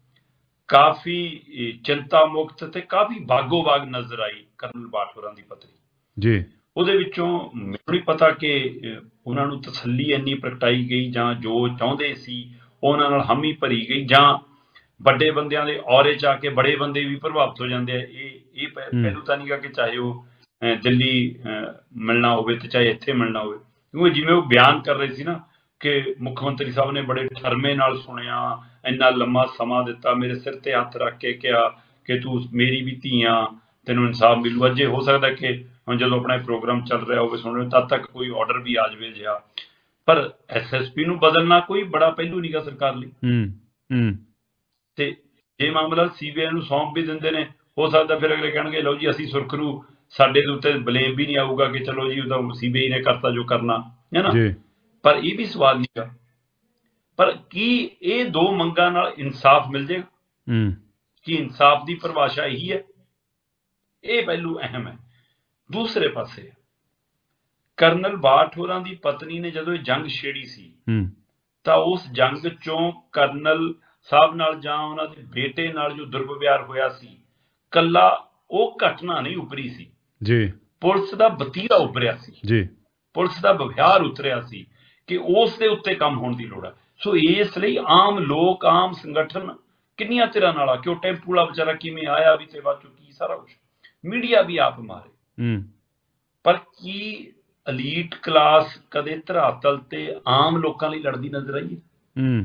ਕਾਫੀ ਚਿੰਤਾ ਮੁਕਤ ਤੇ ਕਾਫੀ ਬਾਗੋ ਬਾਗ ਨਜ਼ਰ ਆਈ ਕਰਨਲ ਬਾਠ ਹੋਰਾਂ ਦੀ ਪਤਨੀ ਜੀ। ਉਹਦੇ ਵਿੱਚੋਂ ਮੈਨੂੰ ਨਹੀਂ ਪਤਾ ਕਿ ਉਹਨਾਂ ਨੂੰ ਤਸੱਲੀ ਇੰਨੀ ਪ੍ਰਗਟਾਈ ਗਈ ਜਾਂ ਜੋ ਚਾਹੁੰਦੇ ਸੀ ਉਹਨਾਂ ਨਾਲ ਹਾਮੀ ਭਰੀ ਗਈ, ਜਾਂ ਵੱਡੇ ਬੰਦਿਆਂ ਦੇ ਔਰੇ 'ਚ ਆ ਕੇ ਬੜੇ ਬੰਦੇ ਵੀ ਪ੍ਰਭਾਵਿਤ ਹੋ ਜਾਂਦੇ ਆ। ਇਹ ਇਹ ਪਹਿਲੂ ਤਾਂ ਨਹੀਂ ਗਾ ਕਿ ਚਾਹੇ ਉਹ ਦਿੱਲੀ ਮਿਲਣਾ ਹੋਵੇ ਤੇ ਚਾਹੇ ਇੱਥੇ ਮਿਲਣਾ ਹੋਵੇ, ਕਿਉਂਕਿ ਜਿਵੇਂ ਉਹ ਬਿਆਨ ਕਰ ਰਹੇ ਸੀ ਨਾ ਕਿ ਮੁੱਖ ਮੰਤਰੀ ਸਾਹਿਬ ਨੇ ਬੜੇ ਠਰਮੇ ਨਾਲ ਸੁਣਿਆ, ਇੰਨਾ ਲੰਮਾ ਸਮਾਂ ਦਿੱਤਾ, ਮੇਰੇ ਸਿਰ ਤੇ ਹੱਥ ਰੱਖ ਕੇ ਕਿਹਾ ਕਿ ਤੂੰ ਮੇਰੀ ਵੀ ਧੀ ਆ, ਤੈਨੂੰ ਇਨਸਾਫ ਮਿਲੂਗਾ। ਜੇ ਹੋ ਸਕਦਾ ਕਿ ਹੁਣ ਜਦੋਂ ਆਪਣਾ ਪ੍ਰੋਗਰਾਮ ਚੱਲ ਰਿਹਾ ਹੋਵੇ ਸੁਣ ਰਹੇ ਤਦ ਤੱਕ ਕੋਈ ਆਰਡਰ ਵੀ ਆ ਜਾਵੇ ਜਿਹਾ, ਪਰ ਐਸ ਐਸ ਪੀ ਨੂੰ ਬਦਲਣਾ ਕੋਈ ਬੜਾ ਪਹਿਲੂ ਨਹੀਂ ਗਾ ਸਰਕਾਰ ਲਈ। ਤੇ ਜੇ ਮਾਮਲਾ ਸੀ ਬੀ ਆਈ ਨੂੰ ਸੌਂਪ ਵੀ ਦਿੰਦੇ ਨੇ, ਹੋ ਸਕਦਾ ਫਿਰ ਅਗਲੇ ਕਹਿਣਗੇ ਲਓ ਜੀ ਅਸੀਂ ਸੁਰਖਰੂ, ਸਾਡੇ ਦੇ ਉੱਤੇ ਬਲੇਮ ਵੀ ਨਹੀਂ ਆਊਗਾ ਕਿ ਚਲੋ ਜੀ ਉਹਦਾ ਸੀ ਬੀ ਆਈ ਨੇ ਕਰਤਾ ਜੋ ਕਰਨਾ ਹੈ ਨਾ। ਪਰ ਇਹ ਵੀ ਸਵਾਲ ਨਹੀਂ ਗਾ, ਪਰ ਕੀ ਇਹ ਦੋ ਮੰਗਾਂ ਨਾਲ ਇਨਸਾਫ ਮਿਲ ਜਾਏਗਾ? ਕੀ ਇਨਸਾਫ ਦੀ ਪਰਿਭਾਸ਼ਾ ਇਹੀ ਹੈ? ਇਹ ਪਹਿਲੂ ਅਹਿਮ ਹੈ। ਦੂਸਰੇ ਪਾਸੇ ਕਰਨਲ ਬਾਠ ਹੋਰਾਂ ਦੀ ਪਤਨੀ ਨੇ ਜਦੋਂ ਇਹ ਜੰਗ ਛੇੜੀ ਸੀ ਤਾਂ ਉਸ ਜੰਗ ਚੋਂ ਕਰਨਲ ਸਾਹਿਬ ਨਾਲ ਜਾਂ ਉਹਨਾਂ ਦੇ ਬੇਟੇ ਨਾਲ ਜੋ ਦੁਰਵਿਵਹਾਰ ਹੋਇਆ ਸੀ, ਕੱਲਾ ਉਹ ਘਟਨਾ ਨਹੀਂ ਉਭਰੀ ਸੀ ਜੀ, ਪੁਲਿਸ ਦਾ ਵਤੀਰਾ ਉਭਰਿਆ ਸੀ ਜੀ, ਪੁਲਿਸ ਦਾ ਵਿਵਹਾਰ ਉਤਰਿਆ ਸੀ ਕਿ ਉਸ ਦੇ ਉੱਤੇ ਕੰਮ ਹੋਣ ਦੀ ਲੋੜ ਹੈ। ਸੋ ਇਸ ਲਈ ਆਮ ਲੋਕ, ਆਮ ਸੰਗਠਨ ਕਿੰਨੀਆਂ ਧਿਰਾਂ ਨਾਲ ਆ ਕਿ ਉਹ ਟੈਂਪੂ ਵਾਲਾ ਵਿਚਾਰਾ ਕਿਵੇਂ ਆਇਆ ਵੀ ਤੇ ਬਾਅਦ ਚੋਂ ਕੀ ਸਾਰਾ ਕੁਛ ਮੀਡੀਆ ਵੀ ਆਪ ਮਾਰੇ। ਪਰ ਕੀ ਅਲੀਟ ਕਲਾਸ ਕਦੇ ਧਰਾਤਲ ਤੇ ਆਮ ਲੋਕਾਂ ਲਈ ਲੜਦੀ ਨਜ਼ਰ ਆਈ ਹੈ?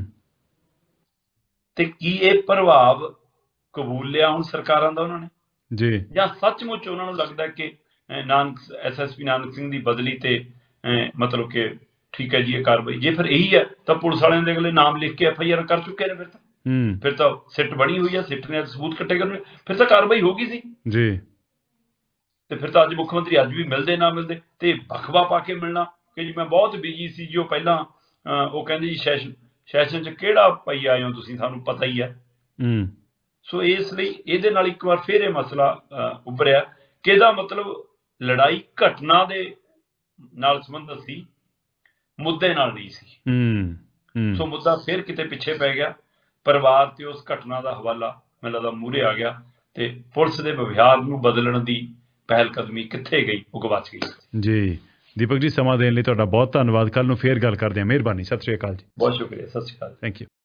ਤੇ ਕੀ ਇਹ ਪ੍ਰਭਾਵ ਕਬੂਲਿਆ ਹੁਣ ਸਰਕਾਰਾਂ ਦਾ ਉਹਨਾਂ ਨੇ ਜੀ, ਜਾਂ ਸੱਚਮੁੱਚ ਉਹਨਾਂ ਨੂੰ ਲੱਗਦਾ ਕਿ Nanak S S P Nanak Singh ਦੀ ਬਦਲੀ ਤੇ ਮਤਲਬ ਕਿ ਠੀਕ ਹੈ ਜੀ ਇਹ ਕਾਰਵਾਈ? ਜੇ ਫਿਰ ਇਹੀ ਹੈ ਤਾਂ ਪੁਲਿਸ ਵਾਲਿਆਂ ਦੇ ਅਗਲੇ ਨਾਮ ਲਿਖ ਕੇ ਐਫ ਆਈ ਆਰ ਕਰ ਚੁੱਕੇ ਨੇ, ਫਿਰ ਤਾਂ ਫਿਰ ਤਾਂ ਸਿੱਟ ਬਣੀ ਹੋਈ ਹੈ, ਸਿੱਟ ਨੇ ਸਬੂਤ ਇਕੱਠੇ ਕਰਨੇ, ਫਿਰ ਤਾਂ ਕਾਰਵਾਈ ਹੋ ਗਈ ਸੀ ਜੀ। ਤੇ ਫਿਰ ਤਾਂ ਅੱਜ ਮੁੱਖ ਮੰਤਰੀ ਅੱਜ ਵੀ ਮਿਲਦੇ ਨਾ ਮਿਲਦੇ ਤੇ ਬਖਵਾ ਪਾ ਕੇ ਮਿਲਣਾ ਕਿ ਜੀ ਮੈਂ ਬਹੁਤ ਬਿਜੀ ਸੀ ਜੀ, ਉਹ ਪਹਿਲਾਂ ਉਹ ਕਹਿੰਦੇ ਜੀ ਸੈਸ਼ਨ ਸੈਸ਼ਨ 'ਚ ਕਿਹੜਾ ਪਈ ਆਏ ਹੋ ਤੁਸੀਂ, ਸਾਨੂੰ ਪਤਾ ਹੀ ਹੈ। ਸੋ ਇਸ ਲਈ ਇਹਦੇ ਨਾਲ ਇੱਕ ਵਾਰ ਫਿਰ ਇਹ ਮਸਲਾ ਉੱਭਰਿਆ ਕਿ ਇਹਦਾ ਮਤਲਬ ਲੜਾਈ ਘਟਨਾ ਦੇ ਨਾਲ ਸੰਬੰਧਿਤ ਸੀ, ਮੁੱਦੇ ਨਾਲ ਨਹੀਂ ਸੀ। ਸੋ ਮੁੱਦਾ ਫਿਰ ਕਿਤੇ ਪਿੱਛੇ ਪੈ ਗਿਆ, ਪਰਿਵਾਰ ਤੇ ਉਸ ਘਟਨਾ ਦਾ ਹਵਾਲਾ ਮੈਨੂੰ ਲੱਗਦਾ ਮੂਹਰੇ ਆ ਗਿਆ ਤੇ ਪੁਲਿਸ ਦੇ ਵਿਵਹਾਰ ਨੂੰ ਬਦਲਣ ਦੀ ਪਹਿਲ ਕਦਮੀ ਕਿੱਥੇ ਗਈ, ਉਹ ਗਵਾਚ ਗਈ ਜੀ। ਦੀਪਕ ਜੀ, ਸਮਾਂ ਦੇਣ ਲਈ ਤੁਹਾਡਾ ਬਹੁਤ ਧੰਨਵਾਦ। ਕੱਲ੍ਹ ਨੂੰ ਫੇਰ ਗੱਲ ਕਰਦੇ ਹਾਂ। ਮਿਹਰਬਾਨੀ। ਸਤਿ ਸ਼੍ਰੀ ਅਕਾਲ ਜੀ। ਬਹੁਤ ਸ਼ੁਕਰੀਆ। ਸਤਿ ਸ਼੍ਰੀ ਅਕਾਲ। Thank you.